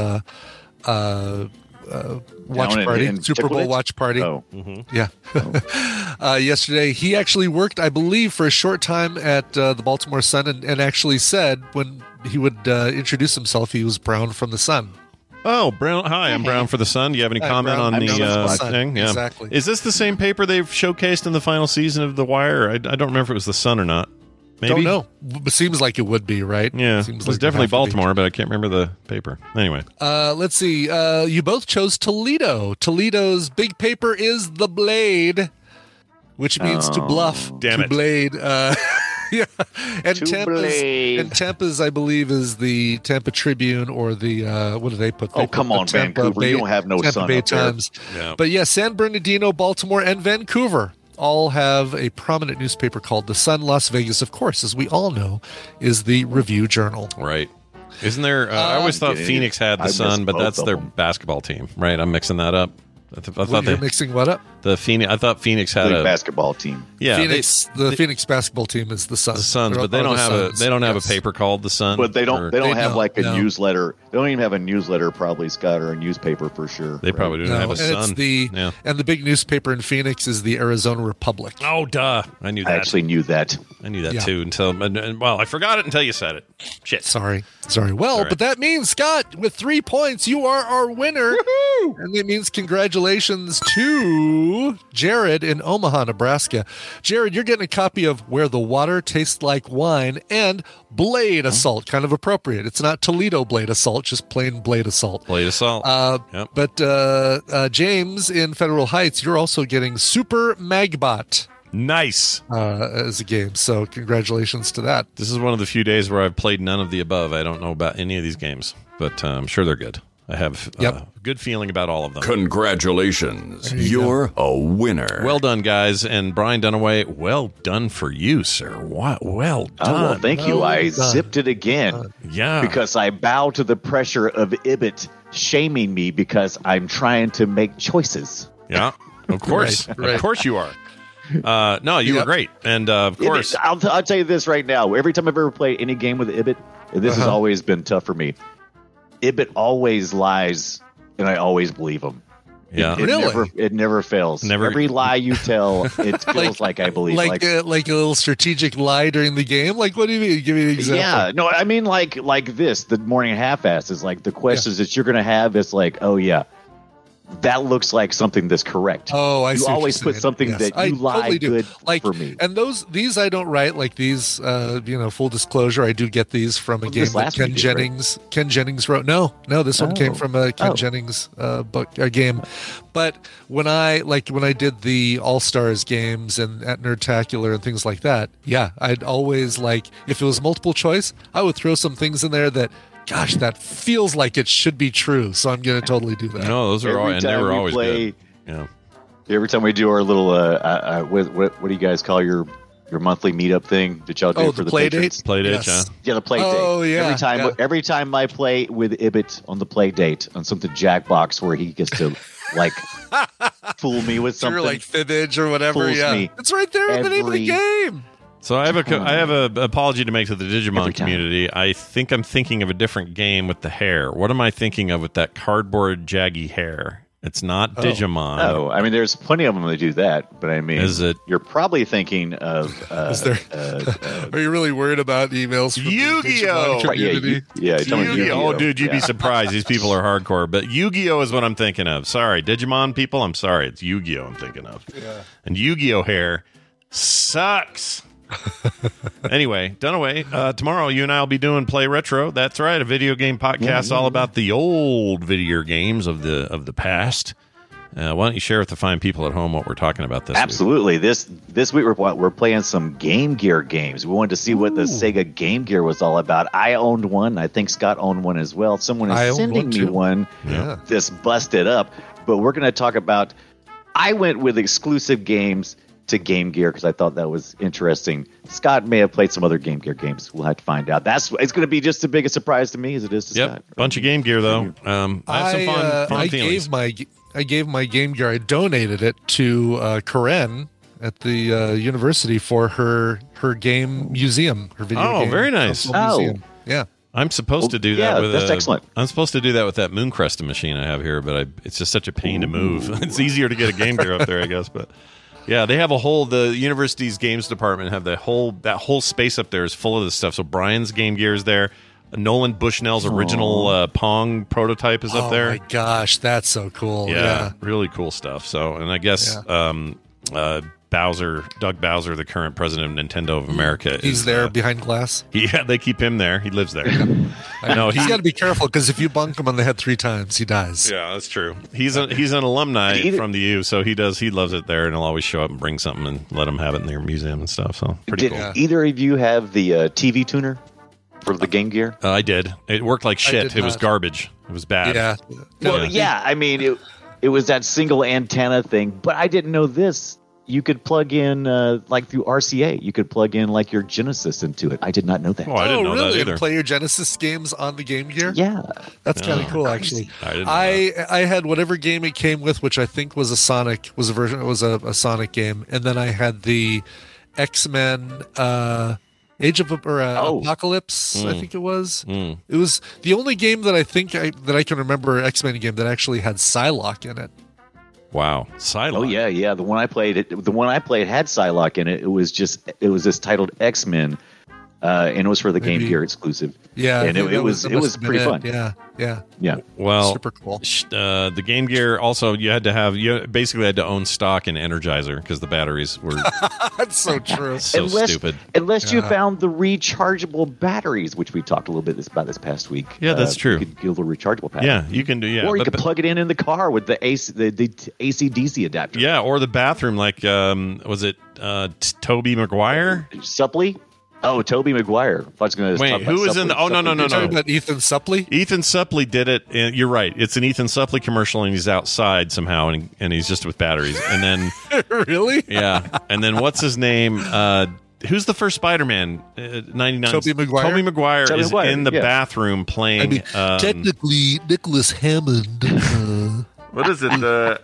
watch party, Super Bowl watch party. Oh. Mm-hmm. Yeah. Yesterday, he actually worked, I believe, for a short time at the Baltimore Sun, and actually said when he would introduce himself, he was Brown from the Sun. Oh, Brown. Hi, I'm Brown for the Sun. Do you have any comment on the thing? Yeah. Exactly. Is this the same paper they've showcased in the final season of The Wire? I don't remember if it was the Sun or not. Maybe? Don't know. It seems like it would be, right? Yeah. Seems it was definitely Baltimore, but I can't remember the paper. Anyway. Let's see. You both chose Toledo. Toledo's big paper is The Blade, which means to bluff. Damn to it. blade. Yeah, and Tampa's, I believe, is the Tampa Tribune or the what do they put? They come on, Vancouver! You don't have no Tampa sun Bay up there. Times. Yeah. But yeah, San Bernardino, Baltimore, and Vancouver all have a prominent newspaper called The Sun. Las Vegas, of course, as we all know, is the Review Journal. Right. Isn't there? I always thought Phoenix had The Sun, but that's their basketball team, right? I'm mixing that up. I thought you're mixing what up? The Phoenix. I thought Phoenix had a basketball team. Yeah, the Phoenix basketball team is the Sun. The Suns, but they don't have a paper called The Sun. But they don't have like a newsletter. They don't even have a newsletter, probably, Scott, or a newspaper for sure. They probably don't have a Sun. And the big newspaper in Phoenix is the Arizona Republic. Oh, duh! I knew that. I actually knew that. I knew that too until I forgot it until you said it. Shit. Sorry. Well, but that means, Scott, with 3 points, you are our winner. Woohoo! And it means congratulations to Jared in Omaha, Nebraska. Jared, you're getting a copy of Where the Water Tastes Like Wine and Blade Assault. Kind of appropriate. It's not Toledo Blade Assault, just plain Blade Assault. Blade Assault. Yep. But James in Federal Heights, you're also getting Super Magbot. Nice. As a game. So congratulations to that. This is one of the few days where I've played none of the above. I don't know about any of these games, but I'm sure they're good. I have a good feeling about all of them. Congratulations. You're a winner. Well done, guys. And Brian Dunaway, well done for you, sir. Well done. Oh, well, thank you. I zipped it again. Yeah. Because I bow to the pressure of Ibit shaming me because I'm trying to make choices. Yeah, of course. Right. Of course you are. No, you were great. And of course. Ibit, I'll tell you this right now. Every time I've ever played any game with Ibit, this has always been tough for me. Ibit always lies, and I always believe him. Yeah, it never fails. Every lie you tell, it feels like I believe. Like a little strategic lie during the game. Like, what do you mean? Give me an example. Yeah, no, I mean like this. The morning half-ass is like the questions that you're going to have. It's like, oh yeah, that looks like something that's correct. Oh, I see. You always put something that you lie totally good for me. And these I don't write. Like these, full disclosure, I do get these from a game that Ken Jennings wrote. No, this one came from a Ken Jennings game. But when I did the All-Stars games and at Nerdtacular and things like that, I'd always if it was multiple choice, I would throw some things in there that, gosh, that feels like it should be true. So I'm going to totally do that. No, those are all, and they were always good. Yeah. Every time we do our little, what do you guys call your monthly meetup thing that y'all do for the play patrons? Date? Play date, yes. Yeah, the play date. Oh, yeah. Every time I play with Ibit on the play date on something Jackbox where he gets to fool me with something, like Fibbage or whatever. Me it's right there in the name of the game. So I have a apology to make to the Digimon community. I think I'm thinking of a different game with the hair. What am I thinking of with that cardboard jaggy hair? It's not Digimon. Oh, I mean, there's plenty of them that do that, but I mean, you're probably thinking of. Are you really worried about emails from Yu-Gi-Oh? The Digimon community? Yu-Gi-Oh! Oh, dude, you'd be surprised. These people are hardcore. But Yu-Gi-Oh is what I'm thinking of. Sorry, Digimon people. I'm sorry. It's Yu-Gi-Oh I'm thinking of. Yeah. And Yu-Gi-Oh hair sucks. Anyway, Dunaway, tomorrow you and I will be doing Play Retro. That's right, a video game podcast all about the old video games of the past. Why don't you share with the fine people at home what we're talking about this Absolutely. week? This week we're playing some Game Gear games. We wanted to see what the Sega Game Gear was all about. I owned one. I think Scott owned one as well. Someone is sending me one. Yeah. This busted up. But we're going to talk about... I went with exclusive games to Game Gear because I thought that was interesting. Scott may have played some other Game Gear games. We'll have to find out. It's going to be just as big a surprise to me as it is to Scott. Bunch of Game Gear though. I have some fun feelings. I gave my Game Gear. I donated it to Karen at the university for her game museum. Her video game. Oh, very nice. Museum. Yeah. I'm supposed to do that with that's excellent. I'm supposed to do that with that Mooncrest machine I have here, but it's just such a pain to move. It's easier to get a Game Gear up there, I guess, but. Yeah, they have the university's games department have that whole space up there is full of this stuff. So Brian's Game Gear is there. Nolan Bushnell's original Pong prototype is up there. Oh my gosh, that's so cool. Yeah, really cool stuff. So, and I guess Bowser, Doug Bowser, the current president of Nintendo of America. He's there behind glass. Yeah, they keep him there. He lives there. No, he's got to be careful because if you bunk him on the head 3 times, he dies. Yeah, that's true. He's an alumni from the U, so he loves it there, and he'll always show up and bring something and let them have it in their museum and stuff. So pretty cool. Did either of you have the TV tuner for the Game Gear? I did. It worked like shit. It was garbage. It was bad. Yeah. Well, yeah. I mean, it was that single antenna thing, but I didn't know this. You could plug in, like through RCA, you could plug in like your Genesis into it. I did not know that. Oh, I didn't know really? that either. And play your Genesis games on the Game Gear? Yeah. That's kind of cool, actually. I didn't know I had whatever game it came with, which I think was a Sonic Sonic game, and then I had the X-Men Age of Apocalypse, I think it was. It was the only game that I can remember, X-Men game, that actually had Psylocke in it. Wow, Psylocke. Oh yeah. The one I played had Psylocke in it. It was just titled X-Men, and it was for the Game Gear exclusive. Yeah, and it was pretty fun. Yeah. Well, super cool. The Game Gear also, you basically had to own stock in Energizer because the batteries were That's so true. stupid. Unless you found the rechargeable batteries, which we talked a little bit about this past week. Yeah, that's true. You could get a little rechargeable pack. Yeah, you can do. Yeah, or you could plug it in the car with the AC/DC adapter. Yeah, or the bathroom, like was it Tobey Maguire? Suppley? Oh, Tobey Maguire. I was going to wait. Who is in the? Oh no. You're talking about Ethan Suplee? Ethan Suplee did it. And you're right. It's an Ethan Suplee commercial, and he's outside somehow, and he's just with batteries. And then really? Yeah. And then what's his name? Who's the first Spider-Man? 99. Tobey Maguire. Tobey Maguire Tobey is Maguire, in the yeah. bathroom playing. I mean, technically, Nicholas Hammond. What is it?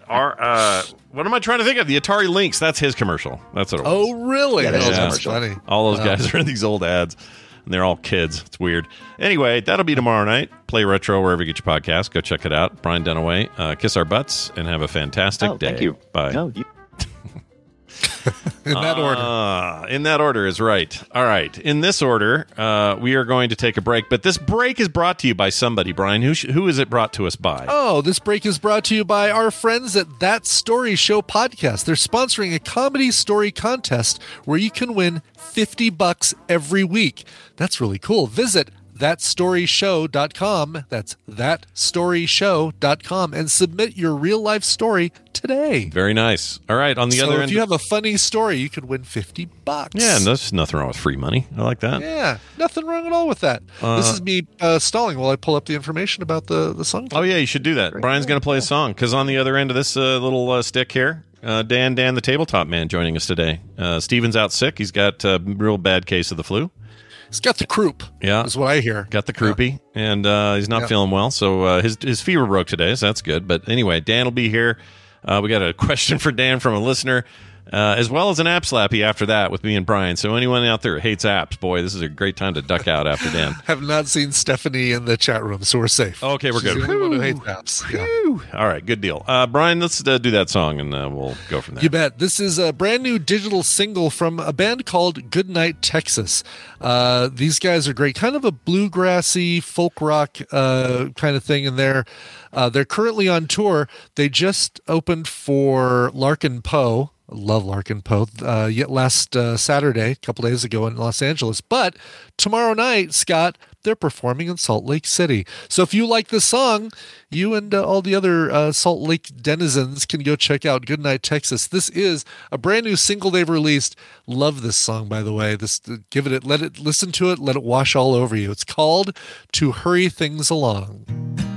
What am I trying to think of? The Atari Lynx. That's his commercial. That's what it was. Oh, really? Yeah, That's funny. All those guys are in these old ads, and they're all kids. It's weird. Anyway, that'll be tomorrow night. Play Retro wherever you get your podcast. Go check it out. Brian Dunaway. Kiss our butts and have a fantastic day. Thank you. Bye. No, In that order. In that order is right. All right. In this order, we are going to take a break. But this break is brought to you by somebody, Brian. Who is it brought to us by? Oh, this break is brought to you by our friends at That Story Show Podcast. They're sponsoring a comedy story contest where you can win $50 every week. That's really cool. Visit thatstoryshow.com. That's thatstoryshow.com and submit your real life story today. Very nice. All right. On the other end, if you have a funny story, you could win $50. Yeah, and there's nothing wrong with free money. I like that. Yeah, nothing wrong at all with that. This is me stalling while I pull up the information about the song. Oh, yeah, you should do that. Brian's going to play a song because on the other end of this little stick here, Dan, the tabletop man, joining us today. Steven's out sick. He's got a real bad case of the flu. He's got the croup. Yeah, is what I hear. Got the croupy, and he's not feeling well. So his fever broke today, so that's good. But anyway, Dan will be here. We got a question for Dan from a listener, as well as an app slappy after that with me and Brian. So anyone out there who hates apps, boy, this is a great time to duck out after Dan. Have not seen Stephanie in the chat room, so we're safe. Okay, we're She's good. the only one who hates apps. Yeah. All right, good deal. Brian, let's do that song, and we'll go from there. You bet. This is a brand new digital single from a band called Goodnight Texas. These guys are great. Kind of a bluegrassy, folk rock kind of thing in there. They're currently on tour. They just opened for Larkin Poe. I love Larkin Poe. Yet last Saturday, a couple days ago in Los Angeles. But tomorrow night, Scott, they're performing in Salt Lake City. So if you like this song, you and all the other Salt Lake denizens can go check out Goodnight Texas. This is a brand new single they've released. Love this song, by the way. Listen to it, let it wash all over you. It's called To Hurry Things Along.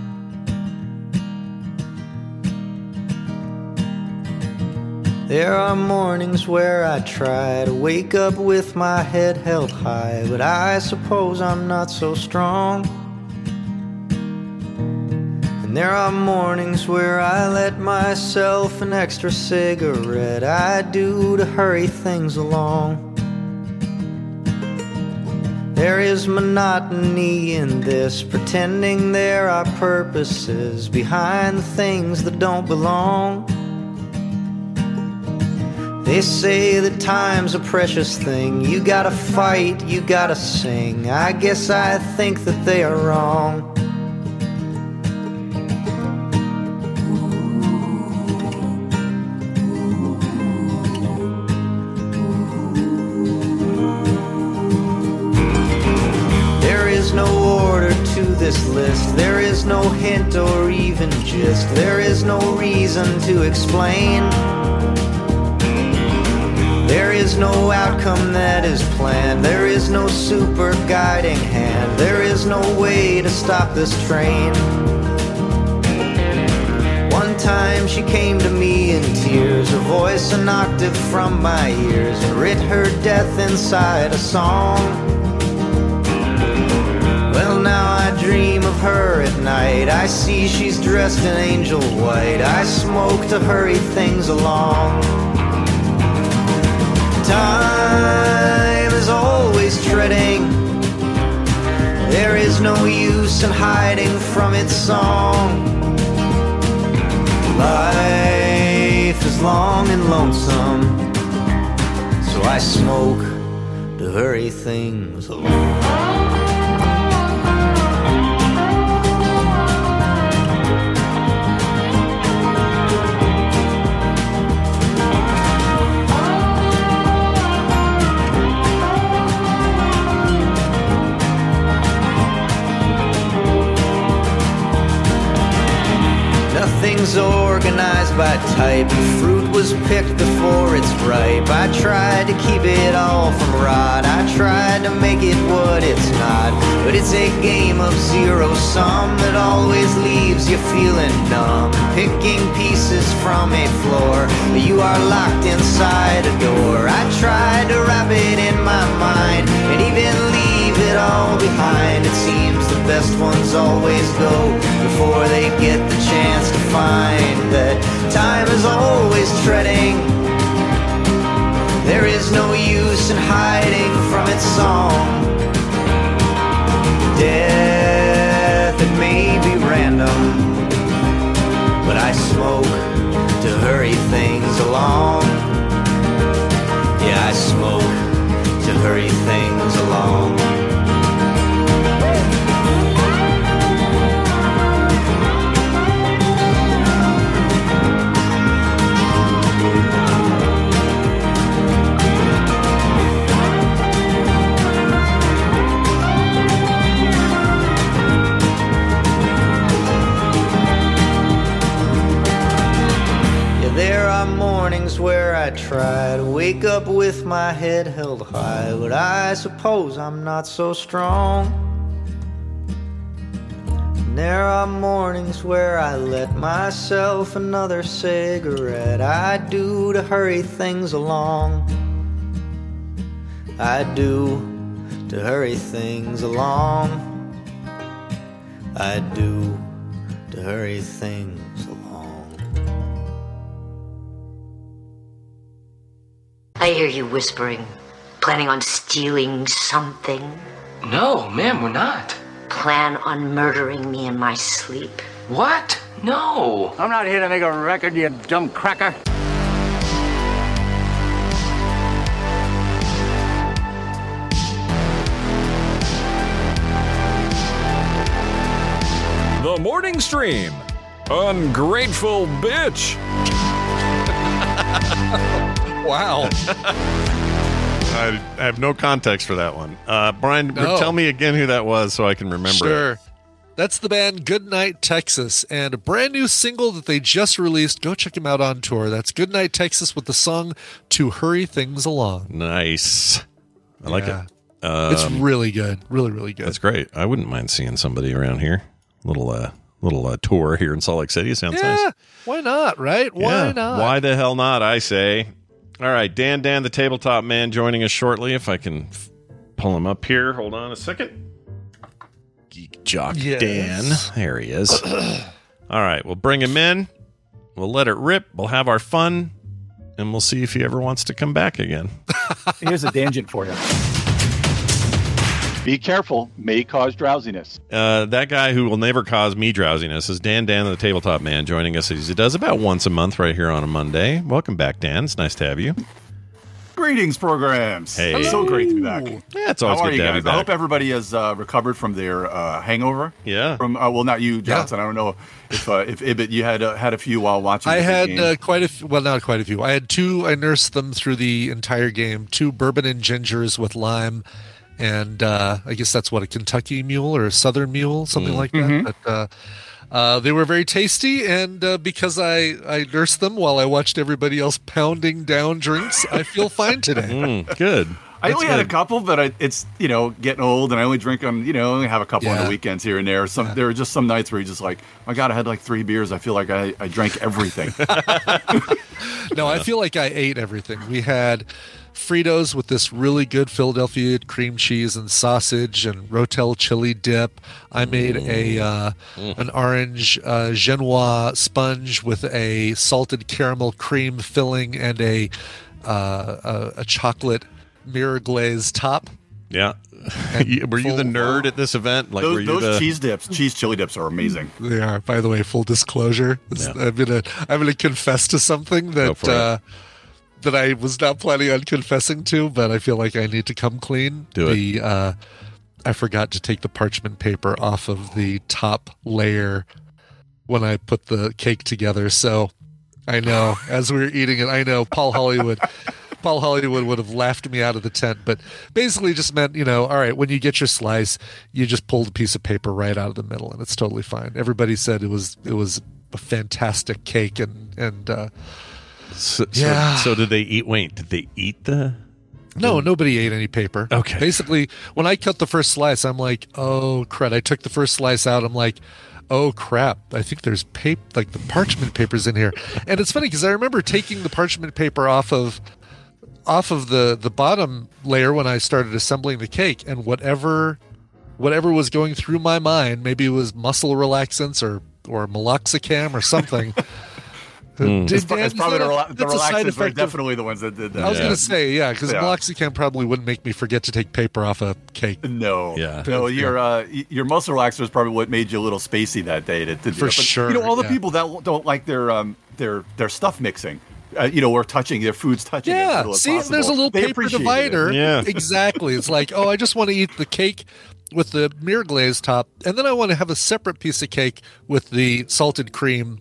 There are mornings where I try to wake up with my head held high, but I suppose I'm not so strong. And there are mornings where I let myself an extra cigarette. I do to hurry things along. There is monotony in this, pretending there are purposes behind the things that don't belong. They say that time's a precious thing. You gotta fight, you gotta sing. I guess I think that they are wrong. this list. There is no hint or even gist. There is no reason to explain. There is no outcome that is planned. There is no super guiding hand. There is no way to stop this train. One time she came to me in tears, her voice an octave from my ears, and writ her death inside a song. Well, now I dream of her at night. I see she's dressed in angel white. I smoke to hurry things along. Time is always treading. There is no use in hiding from its song. Life is long and lonesome, so I smoke to hurry things along. Nothing's organized by type. Fruit was picked before it's ripe. I tried to keep it all from rot. I tried to make it what it's not. But it's a game of zero sum that always leaves you feeling numb. Picking pieces from a floor, you are locked inside a door. I tried to wrap it in my mind and even leave it all behind. It seems the best ones always go before they get the chance to find that time is always treading. There is no use in hiding from its song. Death, it may be random, but I smoke to hurry things along. Yeah, I smoke to hurry things along. There are mornings where I try to wake up with my head held high, but I suppose I'm not so strong. And there are mornings where I let myself another cigarette. I do to hurry things along. I do to hurry things along. I do to hurry things along. I hear you whispering, planning on stealing something. No, ma'am, we're not. Plan on murdering me in my sleep. What? No. I'm not here to make a record, you dumb cracker. The Morning Stream. Ungrateful bitch. Wow. I have no context for that one. Brian, tell me again who that was so I can remember Sure. it. That's the band Goodnight Texas, and a brand new single that they just released. Go check them out on tour. That's Goodnight Texas with the song To Hurry Things Along. Nice. I like it. It's really good. Really, really good. That's great. I wouldn't mind seeing somebody around here. Little tour here in Salt Lake City. Sounds nice. Why not, right? Why not? Why the hell not, I say. All right, Dan, the tabletop man, joining us shortly. If I can pull him up here. Hold on a second. Geek Jock Dan. There he is. All right, we'll bring him in. We'll let it rip. We'll have our fun. And we'll see if he ever wants to come back again. Here's a tangent for you. Be careful, may cause drowsiness. That guy who will never cause me drowsiness is Dan, the tabletop man, joining us as he does about once a month right here on a Monday. Welcome back, Dan. It's nice to have you. Greetings, programs. Hey. I'm so great to be back. Yeah, it's always good to have you back. I hope everybody has recovered from their hangover. Yeah. From well, not you, Johnson. I don't know if Ibit, you had a few while watching. I had quite a few. Well, not quite a few. I had two. I nursed them through the entire game. 2 bourbon and gingers with lime. and I guess that's what, a Kentucky mule or a Southern mule, something like that. But they were very tasty, and because I nursed them while I watched everybody else pounding down drinks, I feel fine today. Good. I only had a couple, but it's getting old, and I only drink them. Only have a couple on the weekends here and there. There are just some nights where you're just like, my God, I had like 3 beers. I feel like I drank everything. No, I feel like I ate everything. We had Fritos with this really good Philadelphia cream cheese and sausage and Rotel chili dip. I made an orange Genoa sponge with a salted caramel cream filling and a chocolate mirror glaze top. Yeah. Were you the nerd at this event? Like, those cheese chili dips are amazing. They are. By the way, full disclosure, I'm gonna confess to something that I was not planning on confessing to, but I feel like I need to come clean. Do it. I forgot to take the parchment paper off of the top layer when I put the cake together. So I know, as we were eating it, I know Paul Hollywood would have laughed me out of the tent, but basically just meant, all right, when you get your slice, you just pull the piece of paper right out of the middle, and it's totally fine. Everybody said it was a fantastic cake, and so did they eat? Wait, did they eat the? No, nobody ate any paper. Okay. Basically, when I cut the first slice, I'm like, oh crud! I took the first slice out. I'm like, oh crap! I think there's paper, like the parchment paper's in here. And it's funny because I remember taking the parchment paper off of the bottom layer when I started assembling the cake, and whatever was going through my mind, maybe it was muscle relaxants or meloxicam or something. It's probably the relaxants are definitely the ones that did that. I was going to say, because meloxicam probably wouldn't make me forget to take paper off a cake. No, your muscle relaxer is probably what made you a little spacey that day. Sure. All the people that don't like their stuff mixing. Or touching their food's touching. Yeah, see, there's a little paper divider. Yeah, exactly. It's like, I just want to eat the cake with the mirror glaze top, and then I want to have a separate piece of cake with the salted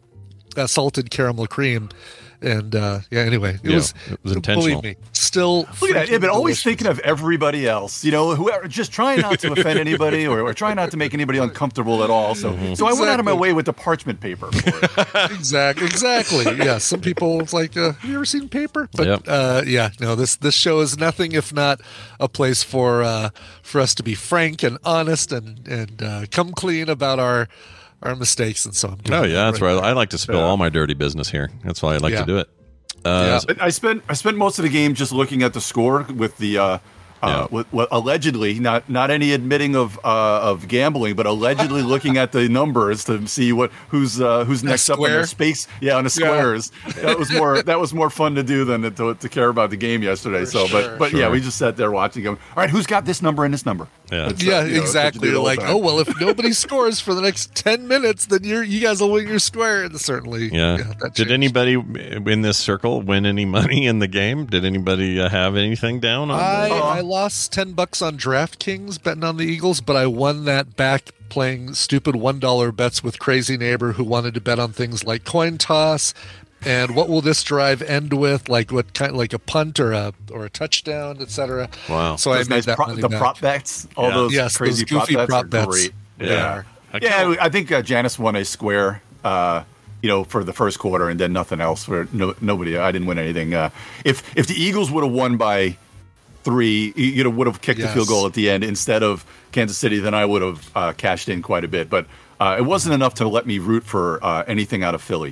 caramel cream. And anyway, it was intentional. Believe me, still look at that. But always thinking of everybody else. Whoever, just trying not to offend anybody or trying not to make anybody uncomfortable at all. So I went out of my way with the parchment paper. Exactly. Yeah. Some people, it's like, have you ever seen paper? But this show is nothing if not a place for us to be frank and honest and come clean about our mistakes, and so I'm doing that's right. I like to spill all my dirty business here. That's why I like to do it. I spent most of the game just looking at the score with the with allegedly not any admitting of gambling, but allegedly looking at the numbers to see who's next up in their space. Yeah, on the squares. That was more fun to do than to care about the game yesterday. But we just sat there watching them. All right, who's got this number and this number? Yeah, exactly. You're like, if nobody scores for the next 10 minutes, then you guys will win your square. And certainly, Did anybody in this circle win any money in the game? Did anybody have anything down on I lost $10 on DraftKings betting on the Eagles, but I won that back playing stupid $1 bets with Crazy Neighbor who wanted to bet on things like coin toss and what will this drive end with, like what kind, like a punt or a touchdown, etc. Wow! So I made that money back. Prop bets, all those crazy those goofy prop bets. Great. Yeah. I think Janice won a square. For the first quarter, and then nothing else. Where nobody, I didn't win anything. If the Eagles would have won by 3, would have kicked the field goal at the end instead of Kansas City, then I would have cashed in quite a bit. But it wasn't enough to let me root for anything out of Philly.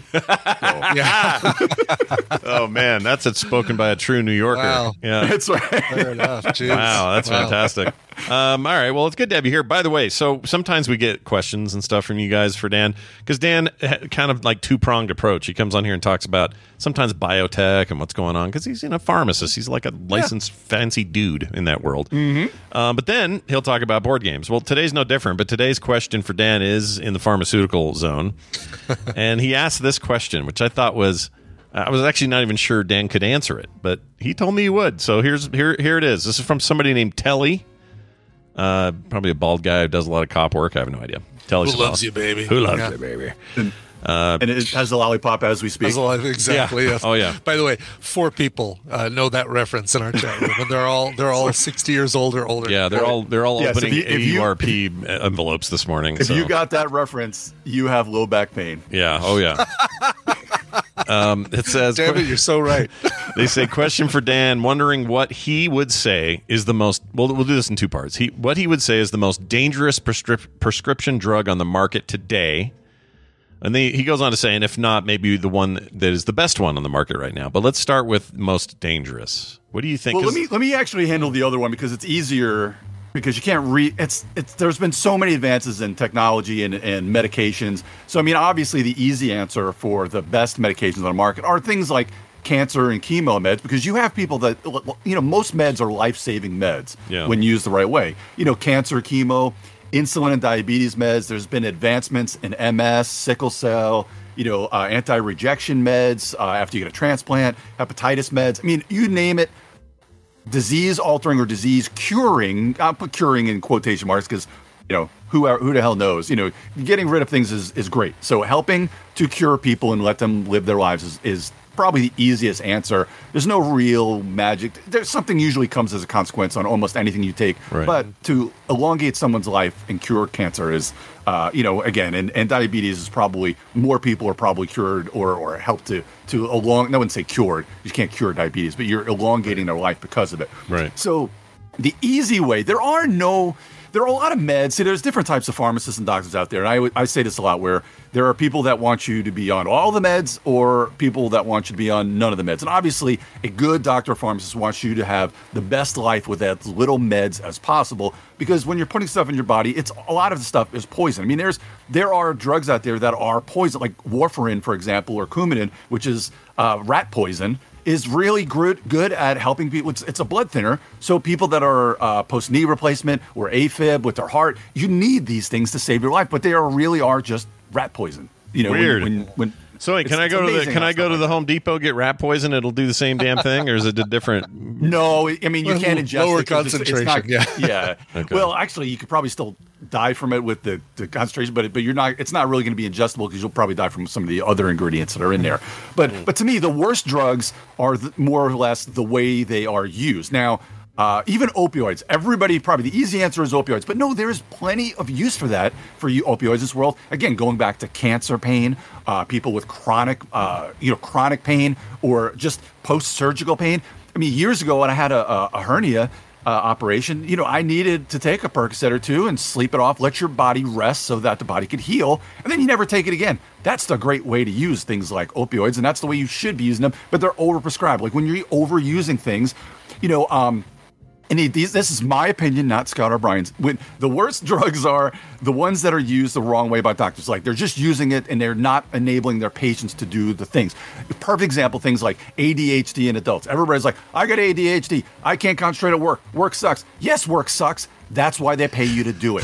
Oh man, that's spoken by a true New Yorker. Wow. Yeah, that's right. Fair enough. Jeez. Wow, that's fantastic. All right, well, it's good to have you here. By the way, so sometimes we get questions and stuff from you guys for Dan, because Dan had kind of like two-pronged approach. He comes on here and talks about sometimes biotech and what's going on, because he's a pharmacist. He's like a licensed fancy dude in that world. Mm-hmm. But then he'll talk about board games. Well, today's no different, but today's question for Dan is in the pharmaceutical zone. And he asked this question, which I thought was, I was actually not even sure Dan could answer it, but he told me he would. So here it is. This is from somebody named Telly. Probably a bald guy who does a lot of cop work. I have no idea. Who loves you, baby? Who loves you, baby? And it has the lollipop as we speak. Exactly. Yeah. Yes. Oh, yeah. By the way, 4 people know that reference in our chat room, and they're all 60 years old or older. Yeah, they're all Yes, opening if you- AURP envelopes this morning. If so. you got that reference, you have low back pain. Yeah. Oh, yeah. It says, Damn it, you're so right. They say, question for Dan, wondering what he would say is the most, we'll do this in 2 parts. What he would say is the most dangerous prescription drug on the market today. And he goes on to say, and if not, maybe the one that is the best one on the market right now. But let's start with most dangerous. What do you think? Well, let me actually handle the other one because it's easier. Because you can't there's been so many advances in technology and medications. So, I mean, obviously the easy answer for the best medications on the market are things like cancer and chemo meds, because you have people that, most meds are life-saving meds when used the right way. Cancer, chemo, insulin and diabetes meds. There's been advancements in MS, sickle cell, anti-rejection meds after you get a transplant, hepatitis meds. I mean, you name it. Disease altering or disease curing, I'll put curing in quotation marks because, who the hell knows? Getting rid of things is great. So helping to cure people and let them live their lives is probably the easiest answer. There's no real magic. There's something usually comes as a consequence on almost anything you take. Right. But to elongate someone's life and cure cancer is, again, and diabetes is probably, more people are probably cured or helped to I wouldn't say cured. You can't cure diabetes, but you're elongating their life because of it. Right. So the easy way, there are a lot of meds. See, there's different types of pharmacists and doctors out there. And I say this a lot, where there are people that want you to be on all the meds or people that want you to be on none of the meds. And obviously, a good doctor or pharmacist wants you to have the best life with as little meds as possible, because when you're putting stuff in your body, a lot of the stuff is poison. I mean, there are drugs out there that are poison, like warfarin, for example, or Coumadin, which is rat poison, is really good at helping people. It's a blood thinner. So people that are post-knee replacement or AFib with their heart, you need these things to save your life, but they really are just rat poison. Weird. When so wait, can I go to the Home Depot, get rat poison? It'll do the same damn thing, or is it a different? No, I mean, you can't ingest lower it 'cause concentration. Yeah. Okay. Well, actually, you could probably still die from it with the concentration, but you're not. It's not really going to be ingestible because you'll probably die from some of the other ingredients that are in there. But to me, the worst drugs are more or less the way they are used. Now, even opioids. Everybody probably the easy answer is opioids, but no, there is plenty of use for that for you opioids in this world. Again, going back to cancer pain, people with chronic pain or just post-surgical pain. I mean, years ago when I had a hernia operation, I needed to take a Percocet or 2 and sleep it off, let your body rest so that the body could heal, and then you never take it again. That's the great way to use things like opioids, and that's the way you should be using them, but they're overprescribed. Like when you're overusing things, and this is my opinion, not Scott O'Brien's. When the worst drugs are the ones that are used the wrong way by doctors. Like they're just using it and they're not enabling their patients to do the things. Perfect example, things like ADHD in adults. Everybody's like, I got ADHD. I can't concentrate at work. Work sucks. Yes, work sucks. That's why they pay you to do it.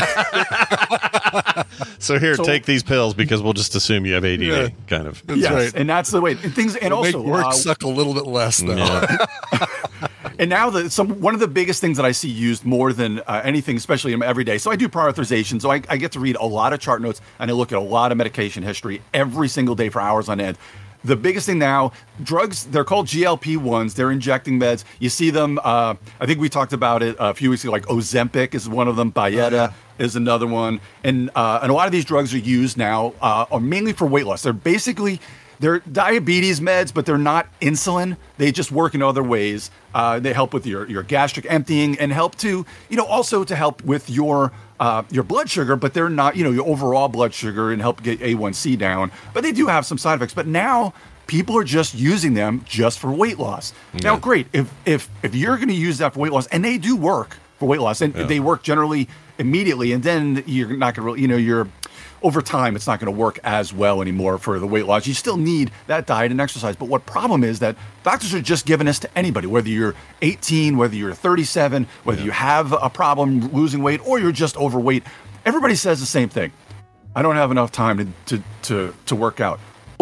So take these pills because we'll just assume you have ADD, kind of. That's right. And that's the way. And also make work suck a little bit less, though. Yeah. And now one of the biggest things that I see used more than anything, especially in every day. So I do prior authorization. So I get to read a lot of chart notes and I look at a lot of medication history every single day for hours on end. The biggest thing now, drugs, they're called GLP-1s. They're injecting meds. You see them, I think we talked about it a few weeks ago, like Ozempic is one of them. Byetta is another one. And a lot of these drugs are used now are mainly for weight loss. They're diabetes meds, but they're not insulin. They just work in other ways. They help with your gastric emptying and help to, also to help with your blood sugar, but they're not, your overall blood sugar and help get A1C down. But they do have some side effects. But now people are just using them just for weight loss. Yeah. Now, great. If you're going to use that for weight loss, and they do work for weight loss, and they work generally immediately, and then you're not going to really, over time, it's not going to work as well anymore for the weight loss. You still need that diet and exercise. But what problem is that doctors are just giving this to anybody, whether you're 18, whether you're 37, whether you have a problem losing weight, or you're just overweight. Everybody says the same thing. I don't have enough time to work out. Bullshit.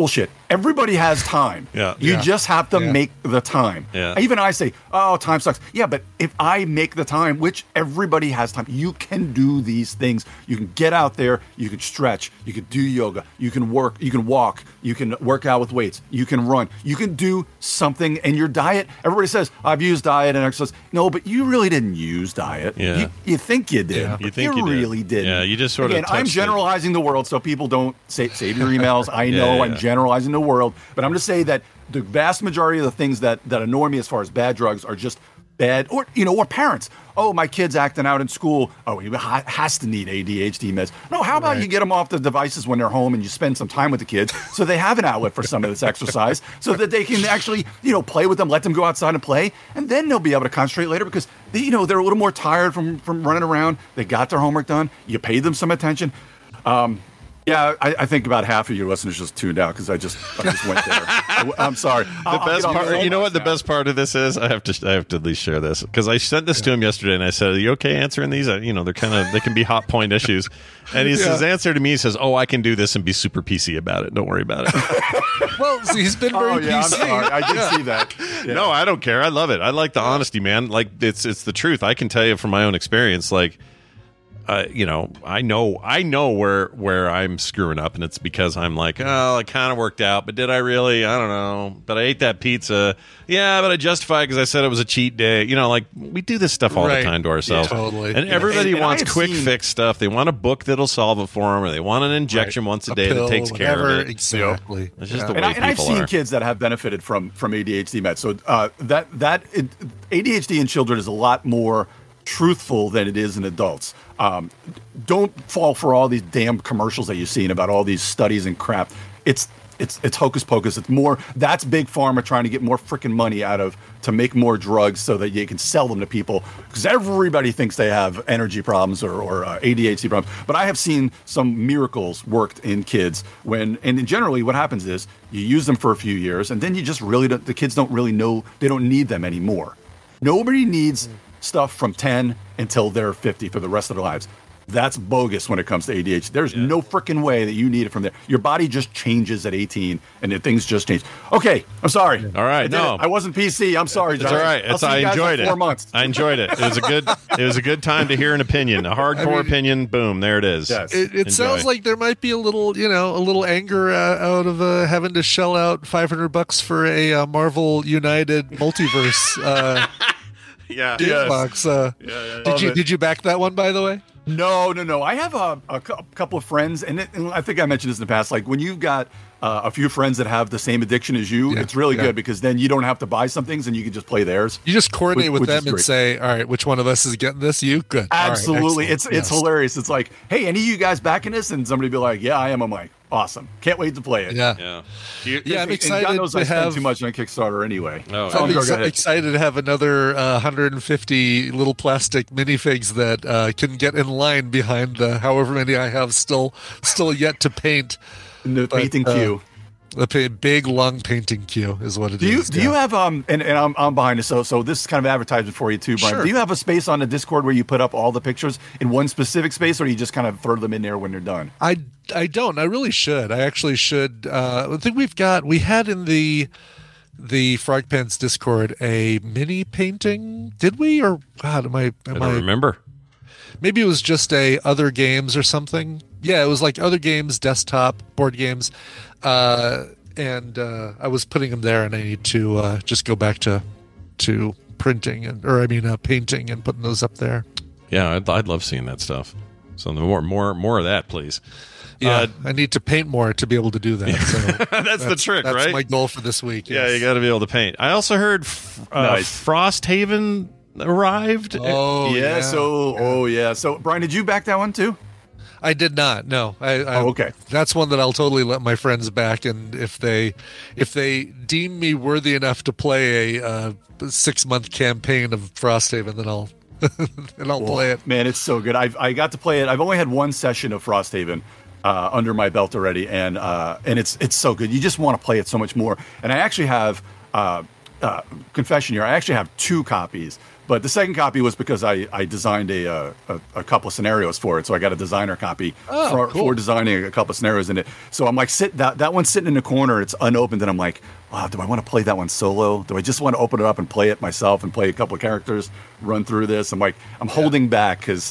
Everybody has time. Yeah. You Yeah. just have to Yeah. make the time. Yeah. Even I say, oh, time sucks. Yeah, but if I make the time, which everybody has time, you can do these things. You can get out there, you can stretch, you can do yoga, you can work, you can walk, you can work out with weights, you can run, you can do something. And your diet, everybody says, I've used diet and exercise. No, but you really didn't use diet. Yeah. You think you did. Yeah. You think you did. really didn't. Yeah, you just sort of Again, I'm touched it. generalizing the world so people don't save your emails. I know Yeah, I'm generalizing the world, but I'm just saying that the vast majority of the things that annoy me as far as bad drugs are just bad, or parents. Oh, my kid's acting out in school. Oh, he has to need ADHD meds. No, how about you get them off the devices when they're home and you spend some time with the kids so they have an outlet for some of this exercise so that they can actually, play with them, let them go outside and play, and then they'll be able to concentrate later because they're a little more tired from running around. They got their homework done. You paid them some attention. Yeah, I think about half of your listeners just tuned out because I just went there. I'm sorry. The best part, you know what the best part of this is? I have to at least share this because I sent this to him yesterday and I said, "Are you okay answering these? They're they can be hot point issues." And his answer to me says, "Oh, I can do this and be super PC about it. Don't worry about it." Well, he's been very PC. I'm sorry. I did see that. Yeah. No, I don't care. I love it. I like the honesty, man. Like it's the truth. I can tell you from my own experience. Like, I know where I'm screwing up, and it's because I'm like, oh, I kind of worked out, but did I really? I don't know. But I ate that pizza. Yeah, but I justified because I said it was a cheat day. Like we do this stuff all the time to ourselves. Yeah, totally. And everybody And wants I have quick seen- fix stuff. They want a book that'll solve it for them, or they want an injection once a day pill, that takes care whatever, of it. Exactly. It's just the And, way and I've people seen are. kids that have benefited from ADHD meds. So ADHD in children is a lot more truthful than it is in adults. Don't fall for all these damn commercials that you've seen about all these studies and crap. It's hocus pocus. It's more, that's big pharma trying to get more freaking money to make more drugs so that you can sell them to people because everybody thinks they have energy problems or ADHD problems. But I have seen some miracles worked in kids and generally what happens is you use them for a few years and then you just really the kids don't really know, they don't need them anymore. Nobody needs stuff from 10 until they're 50 for the rest of their lives. That's bogus when it comes to ADHD. There's no freaking way that you need it from there. Your body just changes at 18, and the things just change. Okay, I'm sorry. All right, I did it. I wasn't PC. I'm sorry, It's Josh. all right. I'll see you I guys enjoyed in it. 4 months. I enjoyed it. It was a good time to hear an opinion, a hardcore opinion. Boom, there it is. Yes. It sounds like there might be a little anger out of having to shell out $500 for a Marvel United multiverse yeah. box. Did you back that one, by the way? No. I have a couple of friends, and I think I mentioned this in the past. Like when you've got a few friends that have the same addiction as you, it's really good because then you don't have to buy some things and you can just play theirs. You just coordinate with which them is and great. say, all right, which one of us is getting this? You? Good. All right, Absolutely. excellent. It's hilarious. It's like, hey, any of you guys backing this? And somebody be like, yeah, I am. I'm like, awesome. Can't wait to play it. Yeah. Yeah. I'm And excited God knows to I spend have. too much on Kickstarter anyway. Oh, So I'm go ahead. excited to have another 150 little plastic minifigs that can get in line behind the however many I have still yet to paint. The painting queue. The big long painting queue is what it is. Do you have and I'm behind this, so this is kind of advertisement for you too, Brian. Sure. Do you have a space on the Discord where you put up all the pictures in one specific space, or do you just kind of throw them in there when they're done? I don't. I really should. I actually should. I think we had in the Frog Pants Discord a mini painting. Did we? Or God, I don't remember. Maybe it was just other games or something. Yeah, it was like other games, desktop, board games. And I was putting them there, and I need to just go back to printing painting and putting those up there. Yeah, I'd love seeing that stuff. So more of that, please. Yeah, I need to paint more to be able to do that. So that's the trick, that's right? That's my goal for this week. Yeah, yes. you got to be able to paint. I also heard Frosthaven arrived. Oh, yeah. So, Brian, did you back that one too? I did not. No. Okay. That's one that I'll totally let my friends back, and if they deem me worthy enough to play a 6-month campaign of Frosthaven, then I'll play it. Man, it's so good. I got to play it. I've only had one session of Frosthaven under my belt already, and it's so good. You just want to play it so much more. And I actually have confession here. I actually have 2 copies, but the second copy was because I designed a couple of scenarios for it. So I got a designer copy for designing a couple of scenarios in it. So I'm like, that one's sitting in the corner. It's unopened, and I'm like, do I want to play that one solo? Do I just want to open it up and play it myself and play a couple of characters, run through this? I'm like, I'm holding back because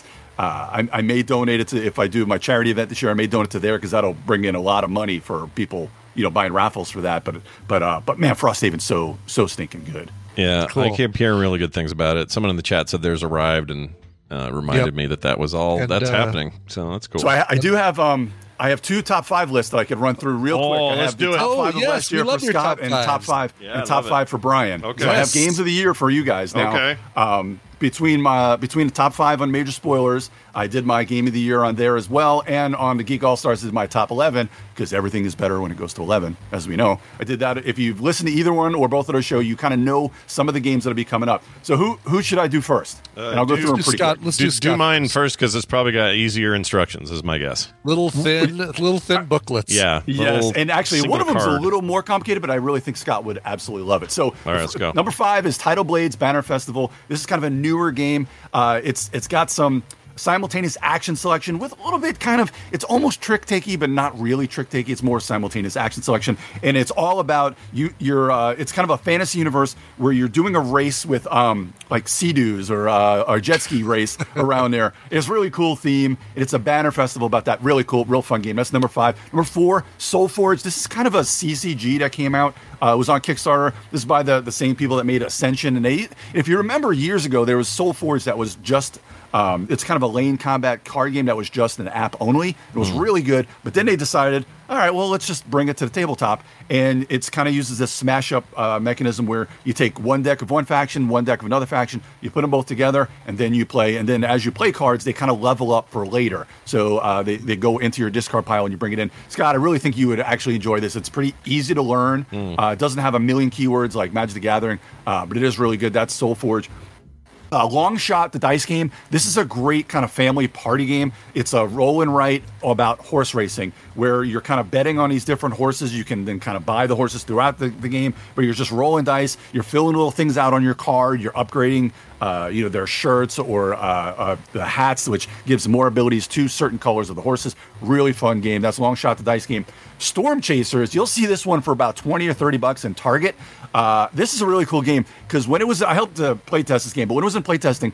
I may donate it to, if I do my charity event this year, I may donate it to there because that'll bring in a lot of money for people, buying raffles for that. But man, Frosthaven's so stinking good. Yeah, cool. I keep hearing really good things about it. Someone in the chat said theirs arrived and reminded me that was all that's happening. So that's cool. So I do have I have 2 top 5 lists that I could run through real quick. I have the top 5 of last year for Scott and top 5 top 5 for Brian. Okay. So I have games of the year for you guys now. Okay. Between the top 5 on Major Spoilers, I did my game of the year on there as well, and on the Geek All Stars is my top 11 because everything is better when it goes to 11, as we know. I did that. If you've listened to either one or both of those shows, you kind of know some of the games that'll be coming up. So who should I do first? And I'll go through them pretty quick. Let's do mine first because it's probably got easier instructions, is my guess. Little thin booklets. Yeah. Yes, and actually one of them's card. a little more complicated, but I really think Scott would absolutely love it. So all right, let's go. Number 5 is Tidal Blades Banner Festival. This is kind of a newer game. It's got some simultaneous action selection with a little bit it's almost trick-takey, but not really trick-takey. It's more simultaneous action selection, and it's all about it's kind of a fantasy universe where you're doing a race with like Sea-Doos or a jet ski race around there. It's a really cool theme, and it's a banner festival about that. Really cool, real fun game. That's number 5. Number 4, Soulforge. This is kind of a CCG that came out. It was on Kickstarter. This is by the same people that made Ascension, and if you remember years ago, there was Soulforge that was just it's kind of a lane combat card game that was just an app only. It was really good, but then they decided, all right, well, let's just bring it to the tabletop, and it's kind of uses this smash up mechanism where you take one deck of one faction, one deck of another faction, you put them both together, and then you play, and then as you play cards, they kind of level up for later. So they go into your discard pile and you bring it in. Scott, I really think you would actually enjoy this. It's pretty easy to learn. It doesn't have a million keywords like Magic the Gathering, but it is really good. That's Soulforge. Long Shot, the dice game. This is a great kind of family party game. It's a roll and write about horse racing where you're kind of betting on these different horses. You can then kind of buy the horses throughout the game, but you're just rolling dice. You're filling little things out on your card. You're upgrading their shirts or the hats, which gives more abilities to certain colors of the horses. Really fun game. That's Long Shot, the dice game. Storm Chasers, you'll see this one for about $20 or $30 in Target. This is a really cool game because I helped play test this game, but when it was in playtesting,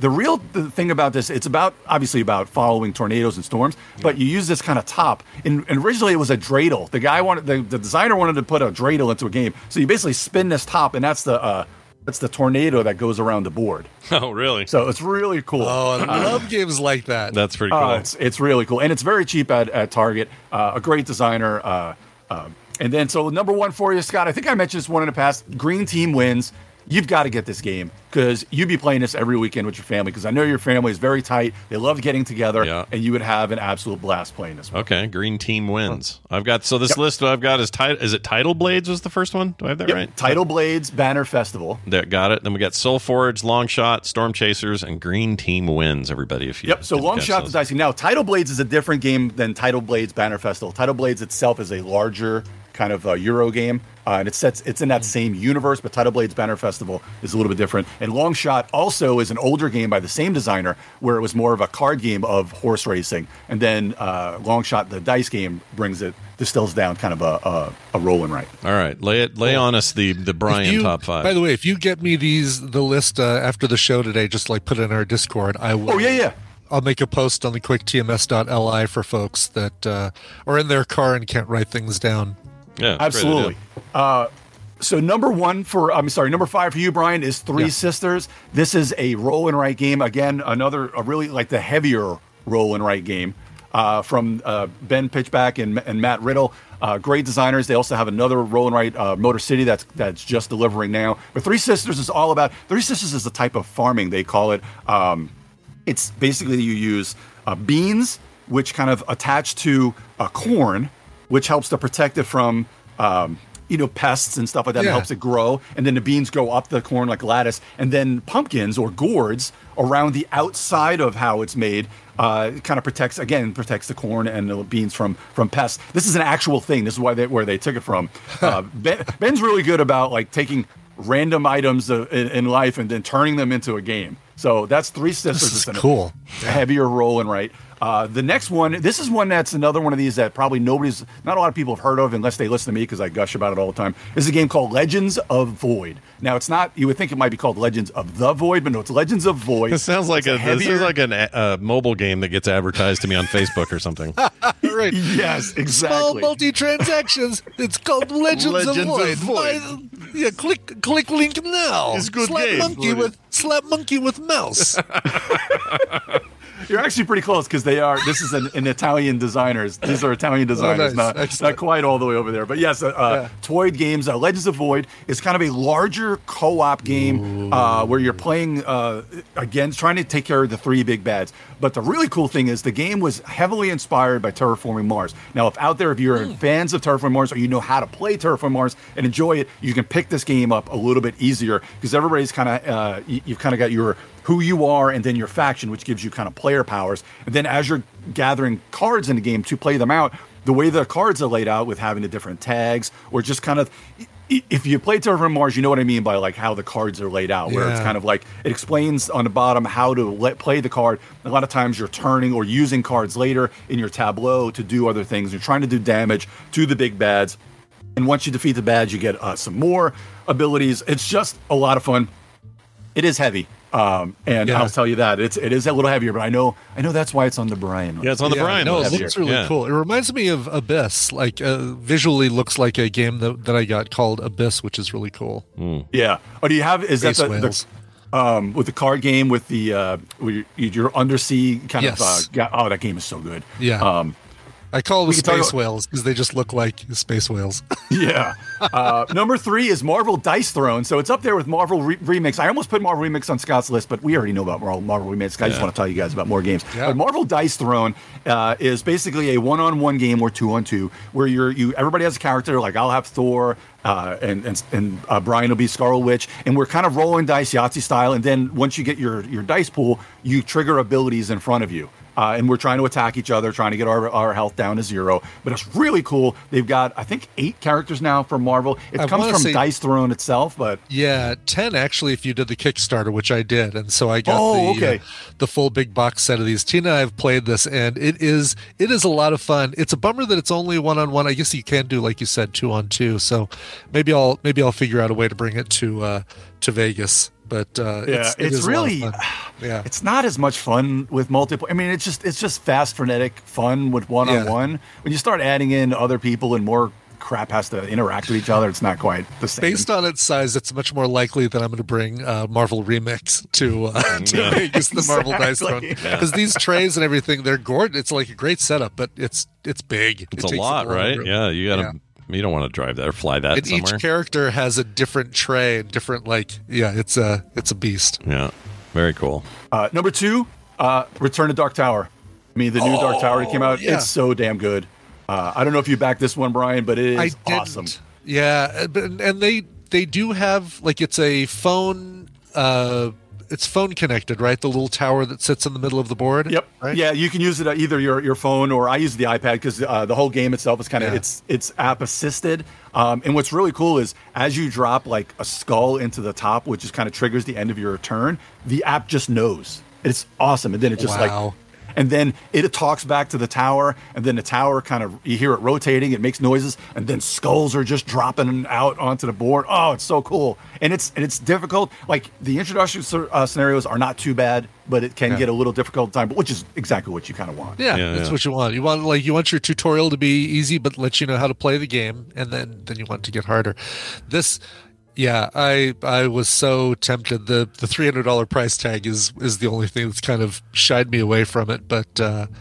the thing about this, it's obviously about following tornadoes and storms, but you use this kind of top. And originally it was a dreidel. The designer wanted to put a dreidel into a game, so you basically spin this top, and that's the tornado that goes around the board. Oh, really? So it's really cool. Oh, I love games like that. That's pretty cool. It's really cool, and it's very cheap at Target. A great designer. And then, so number 1 for you, Scott, I think I mentioned this one in the past. Green Team Wins. You've got to get this game because you'd be playing this every weekend with your family because I know your family is very tight. They love getting together, and you would have an absolute blast playing this one. Okay, Green Team Wins. List I've got is it Tidal Blades was the first one? Do I have that right? Tidal Blades Banner Festival. Got it. Then we got Soulforge, Long Shot, Storm Chasers, and Green Team Wins, everybody. So Long Shot, the dice game. Now, Tidal Blades is a different game than Tidal Blades Banner Festival. Tidal Blades itself is a larger kind of Euro game, and it's in that same universe, but Tidal Blades Banner Festival is a little bit different. And Long Shot also is an older game by the same designer, where it was more of a card game of horse racing, and then Long Shot, the dice game, distills down kind of a roll and write. All right, lay on us the Brian top 5. By the way, if you get me the list after the show today, just like put it in our Discord, I will. Oh yeah. I'll make a post on the quicktms.li for folks that are in their car and can't write things down. Yeah, absolutely. So number 5 for you, Brian, is Three Sisters. This is a roll and write game. Again, a really like the heavier roll and write game from Ben Pitchback and Matt Riddle. Great designers. They also have another roll and write, Motor City, that's just delivering now. But Three Sisters is all about. Three Sisters is a type of farming, they call it. It's basically you use beans, which kind of attach to corn, which helps to protect it from, pests and stuff like that. Yeah. It helps it grow. And then the beans grow up the corn like lattice. And then pumpkins or gourds around the outside of how it's made kind of protects the corn and the beans from pests. This is an actual thing. This is where they took it from. Ben's really good about like taking random items in life and then turning them into a game. So that's Three Sisters. This is cool. Heavier rolling, right? The next one, this is one that's another one of these that probably not a lot of people have heard of unless they listen to me because I gush about it all the time. This is a game called Legends of Void. Now, it's not, you would think it might be called Legends of the Void, but no, it's Legends of Void. This sounds like a mobile game that gets advertised to me on Facebook or something. Right. Yes, exactly. Small multi-transactions. It's called Legends of Void. Yeah, click link now. It's a good game. Slap monkey with mouse. You're actually pretty close because this is an Italian designers. These are Italian designers, nice. not quite all the way over there. But yes, Toyed Games, Legends of Void is kind of a larger co-op game where you're playing again, trying to take care of the three big bads. But the really cool thing is the game was heavily inspired by Terraforming Mars. Now, if you're fans of Terraforming Mars or you know how to play Terraforming Mars and enjoy it, you can pick this game up a little bit easier because everybody's kind of you've kind of got your who you are and then your faction, which gives you kind of player powers. And then as you're gathering cards in the game to play them out, the way the cards are laid out with having the different tags or just kind of, if you play Terraforming Mars, you know what I mean by like how the cards are laid out, where it's kind of like it explains on the bottom how to play the card. A lot of times you're turning or using cards later in your tableau to do other things. You're trying to do damage to the big bads. And once you defeat the bads, you get some more abilities. It's just a lot of fun. It is heavy. I'll tell you that it is a little heavier, but I know that's why it's on the Brian. Yeah, it's on the Brian. No, it looks really cool. It reminds me of Abyss. Like visually, looks like a game that I got called Abyss, which is really cool. Yeah. Oh, do you have? Is Space that Whales. With the card game with the your undersea kind of? Yes. Oh, that game is so good. Yeah. I call them space whales because they just look like space whales. Yeah. Number 3 is Marvel Dice Throne. So it's up there with Marvel Remix. I almost put Marvel Remix on Scott's list, but we already know about Marvel Remix. I just want to tell you guys about more games. Yeah. But Marvel Dice Throne is basically a one-on-one game or two-on-two where everybody has a character. Like I'll have Thor, and Brian will be Scarlet Witch, and we're kind of rolling dice Yahtzee style. And then once you get your dice pool, you trigger abilities in front of you. And we're trying to attack each other, trying to get our health down to 0. But it's really cool. They've got, I think, 8 characters now from Marvel. It comes from Dice Throne itself, but... Yeah, 10 actually if you did the Kickstarter, which I did. And so I got the full big box set of these. Tina and I have played this, and it is a lot of fun. It's a bummer that it's only one-on-one. I guess you can do, like you said, 2-on-2. So maybe I'll figure out a way to bring it to Vegas. But it's really it's not as much fun with multiplayer. I mean, it's just fast, frenetic fun with one-on-one. When you start adding in other people and more crap has to interact with each other, it's not quite the same. Based on its size, it's much more likely that I'm going to bring Marvel Remix to Vegas than Marvel Dice Throne, because these trays and everything, they're gorgeous. It's like a great setup, but it's big. It's a lot, right? Yeah, you got to. You don't want to drive that or fly that and somewhere. Each character has a different tray and different, it's a beast. Yeah, very cool. Number 2, Return to Dark Tower. I mean, the new Dark Tower that came out, it's so damn good. I don't know if you backed this one, Brian, but it is awesome. Yeah, and they do have, like, it's a phone... it's phone connected, right? The little tower that sits in the middle of the board. Yep. Right? Yeah, you can use it either your phone or I use the iPad because the whole game itself is kind of it's app assisted. And what's really cool is as you drop like a skull into the top, which just kind of triggers the end of your turn, the app just knows. It's awesome, and then it just and then it talks back to the tower, and then the tower kind of, you hear it rotating, it makes noises, and then skulls are just dropping out onto the board. Oh, it's so cool. And it's difficult. Like, the introduction scenarios are not too bad, but it can get a little difficult at time, which is exactly what you kind of want. That's what you want. You want your tutorial to be easy, but let you know how to play the game, and then you want it to get harder. This... Yeah, I was so tempted. The $300 price tag is the only thing that's kind of shied me away from it, but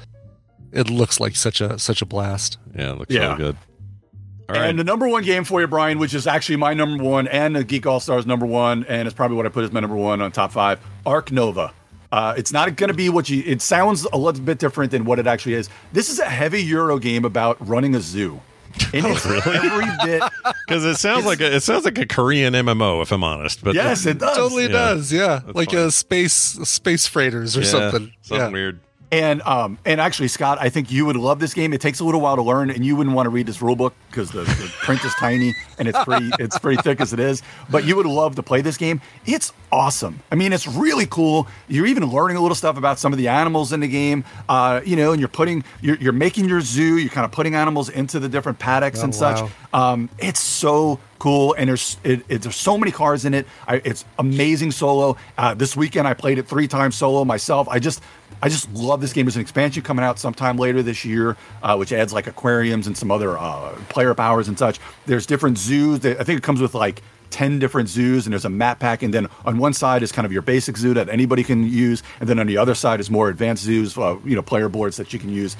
it looks like such a blast. Yeah, it looks really good. All right. And the number 1 game for you, Brian, which is actually my number 1 and the Geek All Stars number 1, and it's probably what I put as my number 1 on top 5. Ark Nova. It's not going to be it sounds a little bit different than what it actually is. This is a heavy Euro game about running a zoo. And it's really? Every bit, because it sounds like a Korean MMO, if I'm honest. But yes, it does. Totally does. Yeah, that's like fun. A space freighters or something. Something weird. And actually, Scott, I think you would love this game. It takes a little while to learn, and you wouldn't want to read this rule book because the print is tiny and it's pretty thick as it is. But you would love to play this game. It's awesome. I mean, it's really cool. You're even learning a little stuff about some of the animals in the game. And you're making your zoo. You're kind of putting animals into the different paddocks and such. Wow. It's so cool, and there's so many cards in it. It's amazing solo. This weekend I played it 3 times solo myself. I just love this game. There's an expansion coming out sometime later this year, which adds like aquariums and some other player powers and such. There's different zoos. I think it comes with like 10 different zoos, and there's a map pack. And then on one side is kind of your basic zoo that anybody can use, and then on the other side is more advanced zoos, player boards that you can use.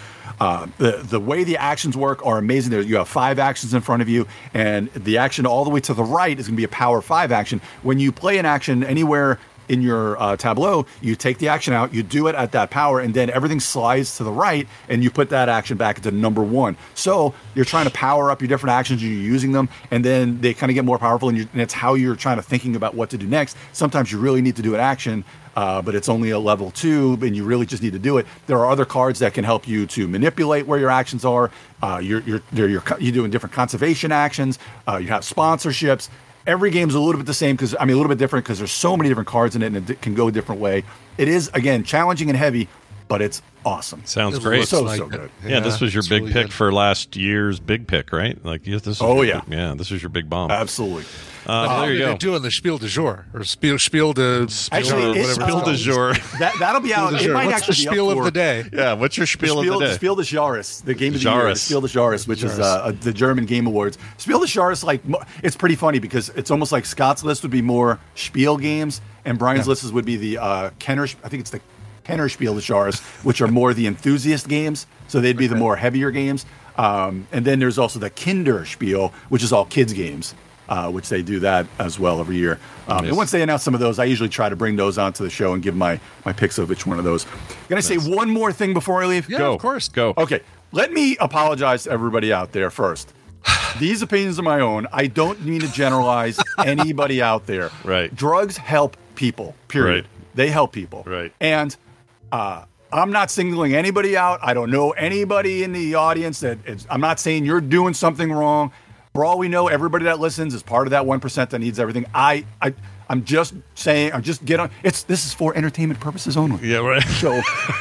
The way the actions work are amazing. You have 5 actions in front of you, and the action all the way to the right is going to be a power 5 action. When you play an action anywhere in your tableau, you take the action out, you do it at that power, and then everything slides to the right, and you put that action back into number 1. So you're trying to power up your different actions, you're using them, and then they kind of get more powerful, and it's how you're trying to thinking about what to do next. Sometimes you really need to do an action, but it's only a level 2, and you really just need to do it. There are other cards that can help you to manipulate where your actions are. You're doing different conservation actions. You have sponsorships. Every game's a little bit the same a little bit different because there's so many different cards in it, and it can go a different way. It is, again, challenging and heavy, but it's awesome. Sounds great. So good. Yeah, this was your big pick for last year's big pick, right? Like, this was this was your big bomb. Absolutely. There you go. Doing the Spiel du Jour or Spiel de actually Spiel du Jour. That'll be out. It might What's actually the Spiel be up of the day? Yeah, what's your Spiel of the day? Spiel des Jahres, the game of the year. Spiel des Jahres, which is the German Game Awards. Spiel des Jahres, it's pretty funny because it's almost like Scott's list would be more Spiel games, and Brian's list would be the Kenner. I think it's the Kenner Spiel des Jahres, which are more the enthusiast games. So they'd be the more heavier games. And then there's also the Kinder Spiel, which is all kids games. Which they do that as well every year. And once they announce some of those, I usually try to bring those onto the show and give my picks of which one of those. Can I say one more thing before I leave? Yeah, of course. Go. Okay. Let me apologize to everybody out there first. These opinions are my own. I don't mean to generalize anybody out there. Right. Drugs help people, period. Right. They help people. Right. And I'm not singling anybody out. I don't know anybody in the audience I'm not saying you're doing something wrong. For all we know, everybody that listens is part of that 1% that needs everything. I'm just saying, this is for entertainment purposes only. Yeah, right. So,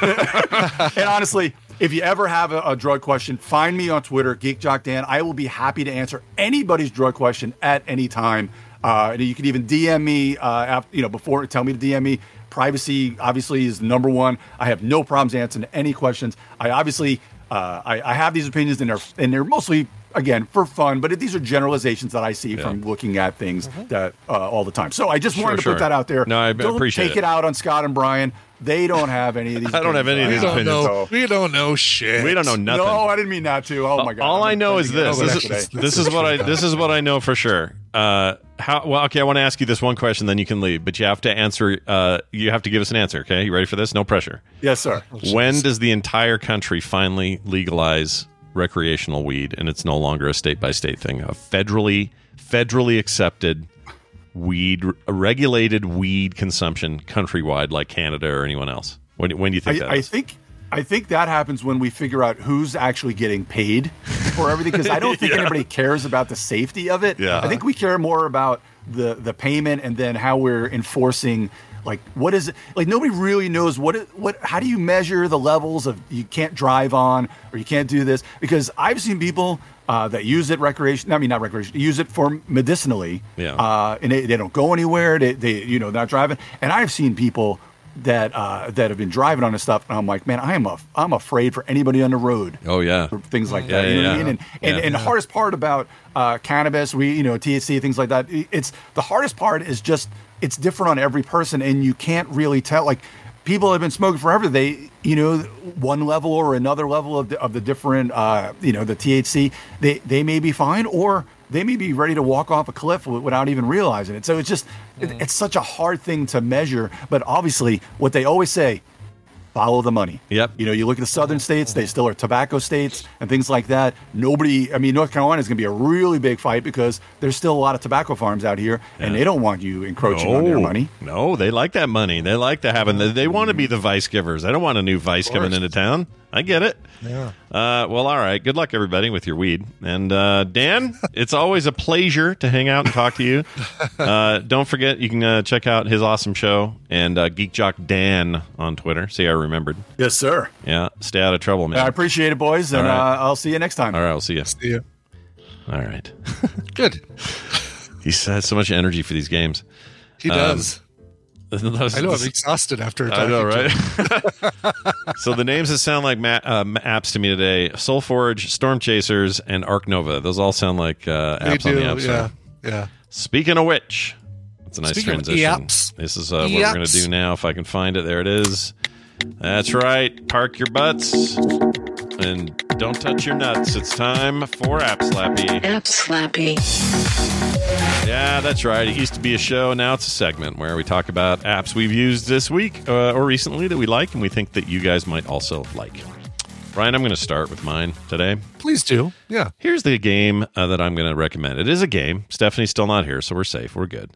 and honestly, if you ever have a drug question, find me on Twitter, GeekJockDan. I will be happy to answer anybody's drug question at any time. You can even DM me before. Tell me to DM me. Privacy obviously is number one. I have no problems answering any questions. I obviously I have these opinions, and they're mostly, again, for fun, but these are generalizations that I see from looking at things that all the time. So I just wanted to put that out there. No, I appreciate it. Don't take it out on Scott and Brian. They don't have any of these. I don't have any of these opinions. We don't know shit. We don't know nothing. No, I didn't mean that to. Oh my god! All I know is this. This is what I know for sure. I want to ask you this one question, then you can leave. But you have to answer. You have to give us an answer. Okay, you ready for this? No pressure. Yes, sir. When does the entire country finally legalize recreational weed, and it's no longer a state by state thing? A federally accepted regulated weed consumption countrywide, like Canada or anyone else. When do you think that is? I think that happens when we figure out who's actually getting paid for everything, because I don't think anybody cares about the safety of it. Yeah. I think we care more about the payment and then how we're enforcing. Like, what is it? Like, nobody really knows how do you measure the levels of you can't drive on or you can't do this? Because I've seen people that use it use it for medicinally. Yeah. And they don't go anywhere. They not driving. And I've seen people that have been driving on this stuff, and I'm like, man, I'm afraid for anybody on the road. Oh yeah, for things like that. You know what I mean? And the hardest part about cannabis, THC, things like that. It's the hardest part is just it's different on every person, and you can't really tell. Like, people have been smoking forever. They one level or another level of the different the THC. They may be fine, or they may be ready to walk off a cliff without even realizing it. So it's just, it's such a hard thing to measure. But obviously, what they always say, follow the money. Yep. You know, you look at the southern states, they still are tobacco states and things like that. North Carolina is going to be a really big fight because there's still a lot of tobacco farms out here, and they don't want you encroaching on their money. No, they like that money. They like to have they want to be the vice givers. They don't want a new vice coming into town. I get it. Yeah. Well, all right. Good luck, everybody, with your weed. And Dan, it's always a pleasure to hang out and talk to you. Don't forget, you can check out his awesome show and Geek Jock Dan on Twitter. See, I remembered. Yes, sir. Yeah. Stay out of trouble, man. I appreciate it, boys, and I'll see you next time. All right, I'll see you. See you. All right. Good. He has so much energy for these games. He does. I know, I'm exhausted after talking. I know, right? So the names that sound like apps to me today: Soulforge, Storm Chasers, and Arc Nova. Those all sound like apps on the App Store. Yeah. Speaking of which, it's a nice transition. Apps. This is what we're going to do now. If I can find it, there it is. That's right. Park your butts and don't touch your nuts. It's time for App Slappy. App Slappy. Yeah, that's right. It used to be a show. Now it's a segment where we talk about apps we've used this week or recently that we like and we think that you guys might also like. Brian, I'm going to start with mine today. Please do. Yeah. Here's the game that I'm going to recommend. It is a game. Stephanie's still not here, so we're safe. We're good.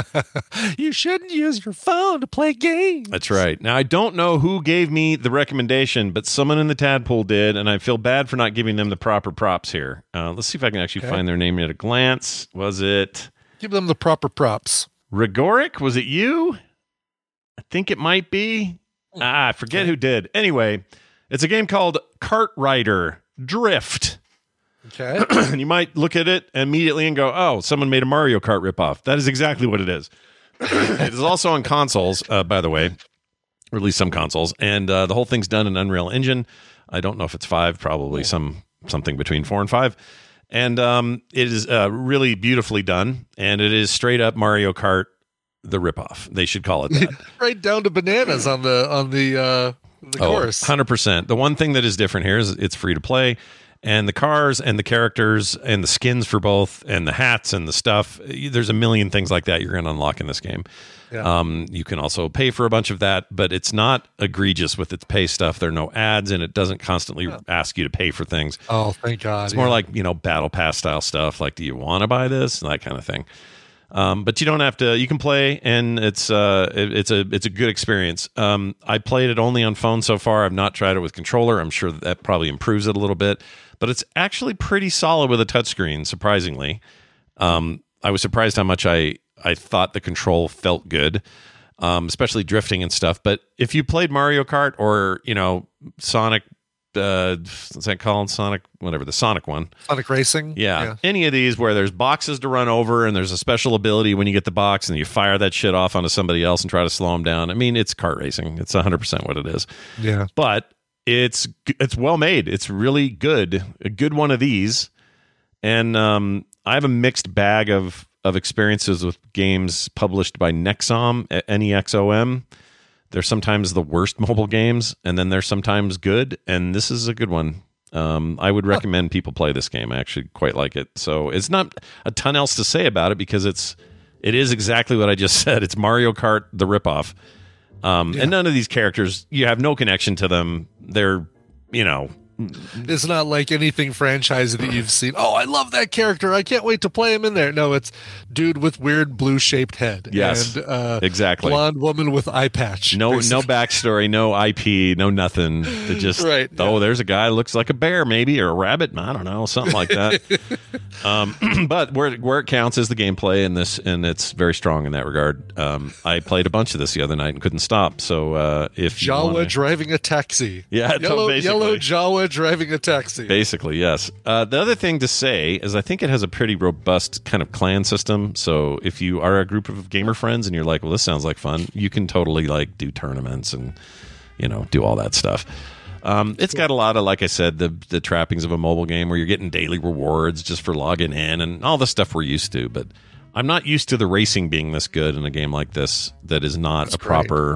You shouldn't use your phone to play games. That's right. Now, I don't know who gave me the recommendation, but someone in the Tadpole did, and I feel bad for not giving them the proper props here. Let's see if I can actually find their name at a glance. Was it... Give them the proper props. Rigoric? Was it you? I think it might be. I forget who did. Anyway... It's a game called Kart Rider Drift. Okay. And you might look at it immediately and go, oh, someone made a Mario Kart ripoff. That is exactly what it is. It is also on consoles, by the way, or at least some consoles. And the whole thing's done in Unreal Engine. I don't know if it's 5, probably something between 4 and 5. And it is really beautifully done. And it is straight up Mario Kart, the ripoff. They should call it that. Right down to bananas on the course. 100%. The one thing that is different here is it's free to play, and the cars and the characters and the skins for both and the hats and the stuff, there's a million things like that you're going to unlock in this game. Yeah. You can also pay for a bunch of that, but it's not egregious with its pay stuff. There are no ads, and it doesn't constantly ask you to pay for things. Oh, thank God. It's more like, battle pass style stuff, like, do you want to buy this? That kind of thing. But you don't have to. You can play, and it's a good experience. I played it only on phone so far. I've not tried it with controller. I'm sure that probably improves it a little bit, but it's actually pretty solid with a touchscreen. Surprisingly, I was surprised how much I thought the control felt good, especially drifting and stuff. But if you played Mario Kart or Sonic. What's that called? Sonic, whatever, the Sonic one. Sonic Racing? Yeah. Any of these where there's boxes to run over and there's a special ability when you get the box and you fire that shit off onto somebody else and try to slow them down. I mean, it's kart racing. It's 100% what it is. Yeah. But it's well made. It's really good. A good one of these. And I have a mixed bag of experiences with games published by Nexom, Nexom. They're sometimes the worst mobile games, and then they're sometimes good, and this is a good one. I would recommend people play this game. I actually quite like it. So it's not a ton else to say about it because it is exactly what I just said. It's Mario Kart, the ripoff. And none of these characters, you have no connection to them. They're, It's not like anything franchise that you've seen. Oh, I love that character. I can't wait to play him in there. No, it's dude with weird blue-shaped head. Yes, and, exactly. Blonde woman with eye patch. No backstory, no IP, no nothing. They just, right, there's a guy who looks like a bear maybe, or a rabbit. I don't know, something like that. But where it counts is the gameplay in this, and it's very strong in that regard. I played a bunch of this the other night and couldn't stop. So if Jawa driving a taxi. Yeah, yellow Jawa driving a taxi. Basically, yes. The other thing to say is I think it has a pretty robust kind of clan system. So if you are a group of gamer friends and you're like, well, this sounds like fun, you can totally do tournaments and do all that stuff. It's got a lot of, like I said, the trappings of a mobile game where you're getting daily rewards just for logging in and all the stuff we're used to. But I'm not used to the racing being this good in a game like this that is not proper,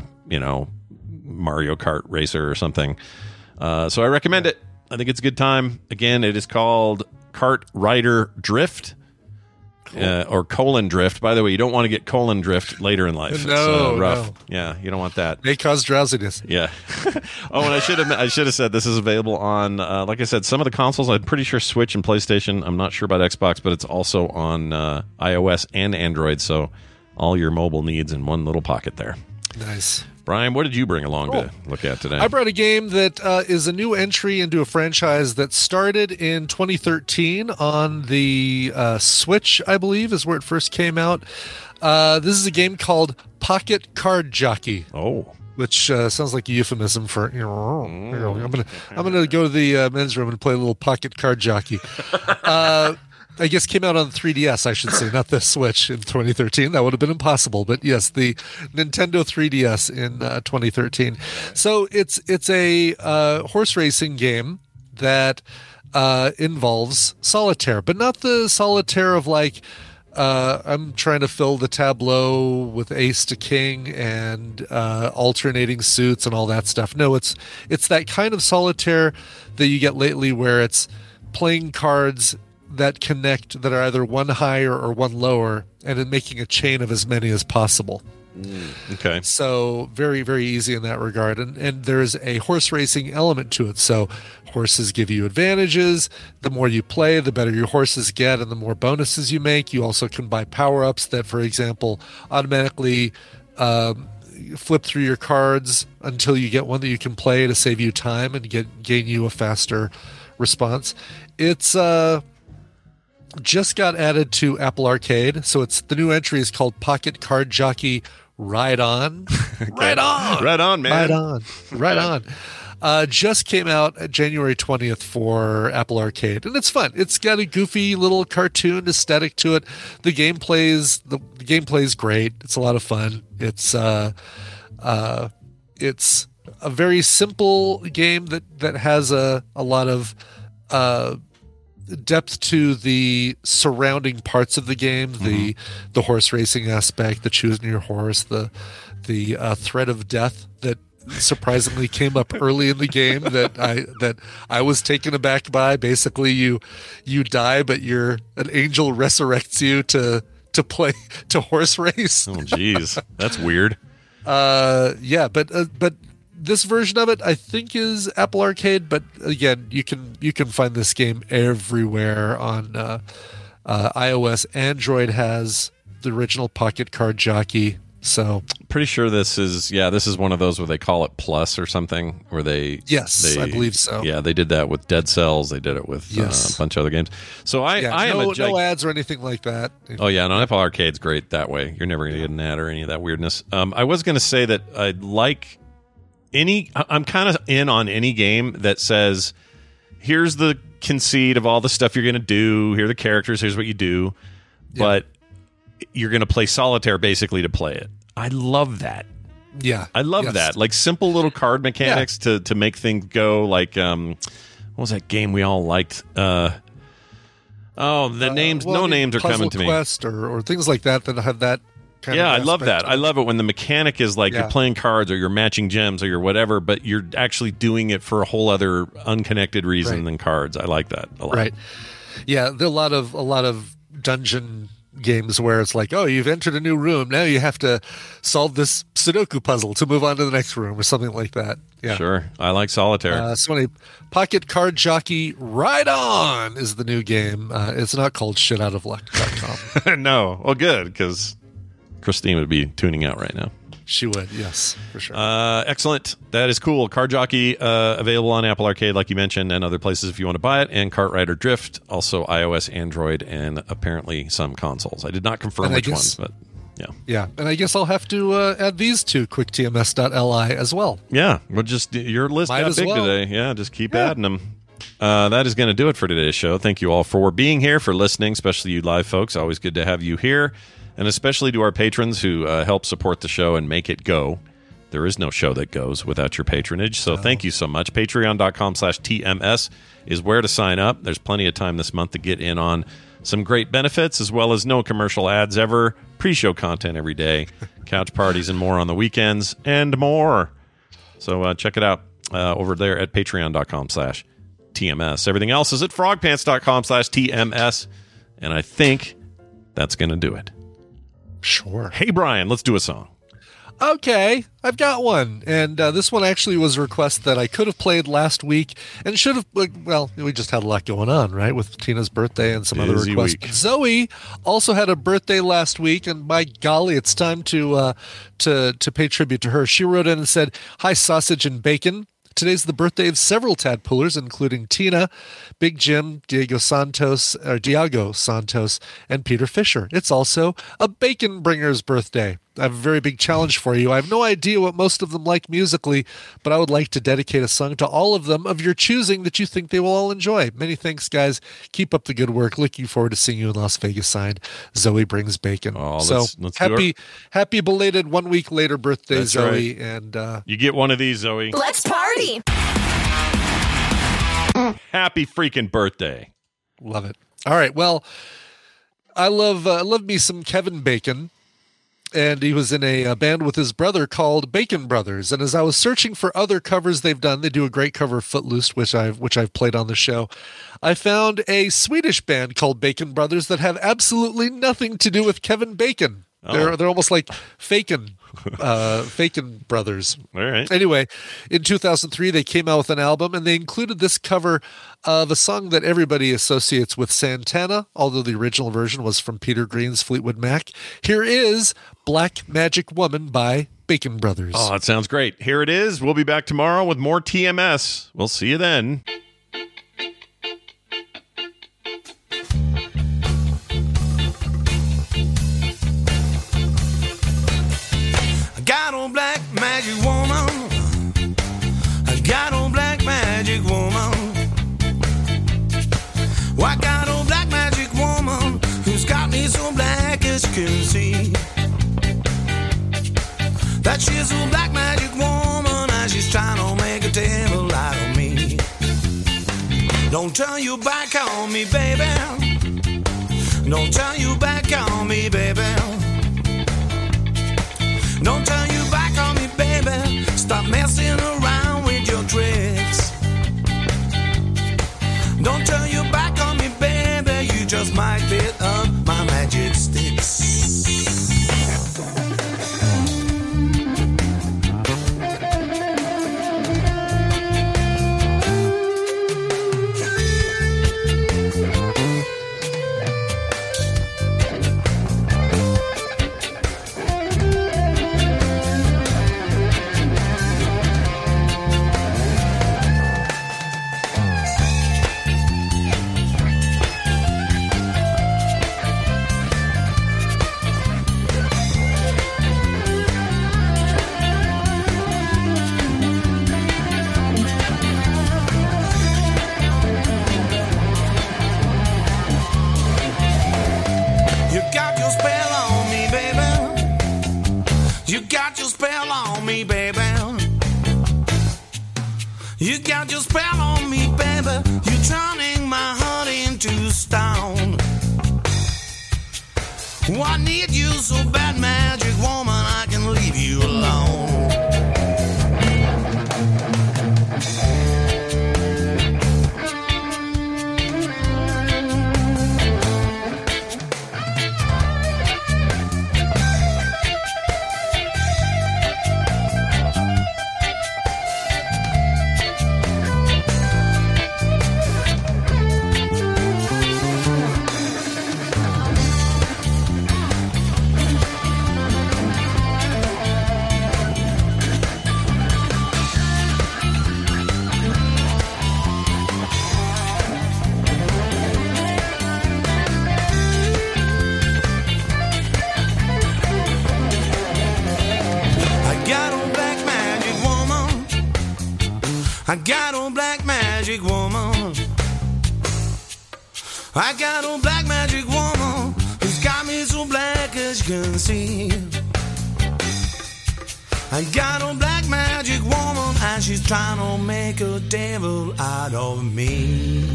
Mario Kart racer or something. So I recommend it. I think it's a good time. Again, it is called Kart Rider Drift. or colon drift. By the way, you don't want to get colon drift later in life. No, it's rough. no. Yeah, you don't want that. May cause drowsiness. Yeah. Oh, and I should have said this is available on, like I said, some of the consoles. I'm pretty sure Switch and PlayStation. I'm not sure about Xbox, but it's also on iOS and Android. So all your mobile needs in one little pocket there. Nice. Brian, what did you bring along to look at today? I brought a game that is a new entry into a franchise that started in 2013 on the Switch, I believe, is where it first came out. This is a game called Pocket Card Jockey. Oh. Which sounds like a euphemism for, I'm gonna go to the men's room and play a little Pocket Card Jockey. I guess came out on the 3DS, I should say, not the Switch in 2013. That would have been impossible. But yes, the Nintendo 3DS in 2013. So it's a horse racing game that involves solitaire, but not the solitaire of like, I'm trying to fill the tableau with ace to king and alternating suits and all that stuff. No, it's that kind of solitaire that you get lately where it's playing cards that connect, that are either one higher or one lower, and then making a chain of as many as possible. Okay. So very, very easy in that regard. And there's a horse racing element to it. So horses give you advantages. The more you play, the better your horses get and the more bonuses you make. You also can buy power-ups that, for example, automatically flip through your cards until you get one that you can play to save you time and gain you a faster response. It's just got added to Apple Arcade. So it's the new entry is called Pocket Card Jockey Ride On. Right on. Right on, man. Right on. Right on. Just came out January 20th for Apple Arcade. And it's fun. It's got a goofy little cartoon aesthetic to it. The gameplay's great. It's a lot of fun. It's a very simple game that has a lot of depth to the surrounding parts of the game, the horse racing aspect, the choosing your horse, the threat of death that surprisingly came up early in the game that I was taken aback by. Basically, you die, but an angel resurrects you to horse race. Oh, geez, that's weird. Yeah, but this version of it, I think, is Apple Arcade. But again, you can find this game everywhere on iOS. Android has the original Pocket Card Jockey. So pretty sure this is one of those where they call it Plus or something. Where I believe so. Yeah, they did that with Dead Cells. They did it with a bunch of other games. So no ads or anything like that. Oh yeah, no, Apple Arcade's great that way. You're never going to get an ad or any of that weirdness. I was going to say that I'm kind of in on any game that says, here's the conceit of all the stuff you're going to do. Here are the characters. Here's what you do. Yeah. But you're going to play solitaire basically to play it. I love that. Yeah. I love that. Like simple little card mechanics to make things go like, what was that game we all liked? No names are coming to me. Quest or things like that have that kind of I love that. I love it when the mechanic is like you're playing cards or you're matching gems or you're whatever, but you're actually doing it for a whole other unconnected reason than cards. I like that a lot. Right. Yeah, there are a lot of dungeon games where it's like, oh, you've entered a new room. Now you have to solve this Sudoku puzzle to move on to the next room or something like that. Yeah. Sure. I like solitaire. Pocket Card Jockey Ride On is the new game. It's not called shitoutofluck.com. No. Well, good, because Christine would be tuning out right now. She would, yes, for sure. Excellent. That is cool. Card Jockey, available on Apple Arcade, like you mentioned, and other places if you want to buy it. And Kart Rider Drift, also iOS, Android, and apparently some consoles. I did not confirm which ones, but yeah. Yeah, and I guess I'll have to add these to quicktms.li as well. Yeah, well, just your list got big today. Yeah, just keep adding them. That is going to do it for today's show. Thank you all for being here, for listening, especially you live folks. Always good to have you here. And especially to our patrons who help support the show and make it go. There is no show that goes without your patronage. So thank you so much. Patreon.com/TMS is where to sign up. There's plenty of time this month to get in on some great benefits, as well as no commercial ads ever, pre-show content every day, couch parties and more on the weekends, and more. So check it out over there at patreon.com/TMS. Everything else is at frogpants.com/TMS. And I think that's going to do it. Sure. Hey, Brian, let's do a song. Okay, I've got one. And this one actually was a request that I could have played last week and should have, well, we just had a lot going on, right, with Tina's birthday and some other Busy requests. week. Zoe also had a birthday last week, and by golly, it's time to pay tribute to her. She wrote in and said, "Hi, Sausage and Bacon. Today's the birthday of several tadpoolers, including Tina, Big Jim, Diego Santos, and Peter Fisher. It's also a Bacon Bringer's birthday. I have a very big challenge for you. I have no idea what most of them like musically, but I would like to dedicate a song to all of them of your choosing that you think they will all enjoy. Many thanks, guys. Keep up the good work. Looking forward to seeing you in Las Vegas. Signed, Zoe Brings Bacon." Let's happy belated 1 week later birthday, That's Zoe. right. And you get one of these, Zoe. Let's party! Happy freaking birthday. Love it. All right. Well, I love me some Kevin Bacon. And he was in a band with his brother called Bacon Brothers. And as I was searching for other covers they've done, they do a great cover of Footloose, which I've played on the show. I found a Swedish band called Bacon Brothers that have absolutely nothing to do with Kevin Bacon. Oh. They're almost like Fakin Brothers. All right. Anyway, in 2003, they came out with an album, and they included this cover of a song that everybody associates with Santana, although the original version was from Peter Green's Fleetwood Mac. Here is Black Magic Woman by Bacon Brothers. Oh, it sounds great. Here it is. We'll be back tomorrow with more TMS. We'll see you then. Got old black magic woman. I got old black magic woman. Well, I got old black magic woman who's got me so black as you can see. That she's a black magic woman and she's trying to make a devil out of me. Don't turn your back on me, baby. Don't turn your back on me, baby. Don't turn your back on me, baby. Stop messing around with your tricks. Don't turn your back on me, baby. You just might fit up my magic sticks. You got your spell on me, baby. You're turning my heart into stone. Oh, I need you so bad, magic woman, I can leave you alone. I got old black magic woman. I got old black magic woman who's got me so black as you can see. I got old black magic woman and she's trying to make a devil out of me.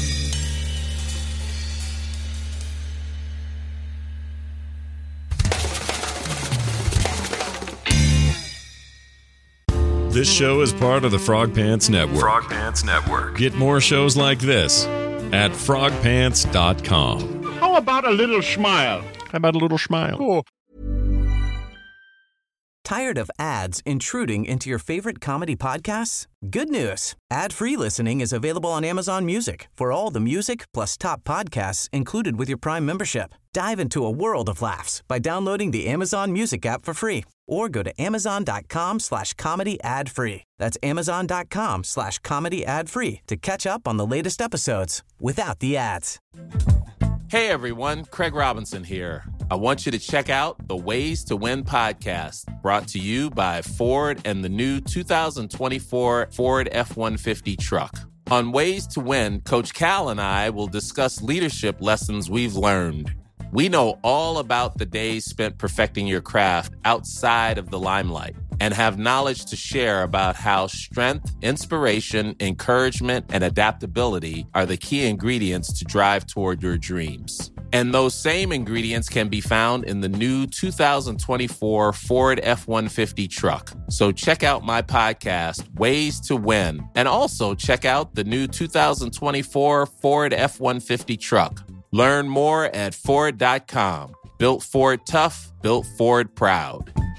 This show is part of the Frog Pants Network. Frog Pants Network. Get more shows like this at frogpants.com. How about a little smile? How about a little smile? Oh. Tired of ads intruding into your favorite comedy podcasts? Good news. Ad-free listening is available on Amazon Music for all the music plus top podcasts included with your Prime membership. Dive into a world of laughs by downloading the Amazon Music app for free or go to amazon.com/comedy ad-free. That's amazon.com/comedy ad-free to catch up on the latest episodes without the ads. Hey everyone, Craig Robinson here. I want you to check out the Ways to Win podcast, brought to you by Ford and the new 2024 Ford F-150 truck. On Ways to Win, Coach Cal and I will discuss leadership lessons we've learned. We know all about the days spent perfecting your craft outside of the limelight and have knowledge to share about how strength, inspiration, encouragement, and adaptability are the key ingredients to drive toward your dreams. And those same ingredients can be found in the new 2024 Ford F-150 truck. So check out my podcast, Ways to Win, and also check out the new 2024 Ford F-150 truck. Learn more at Ford.com. Built Ford tough, built Ford proud.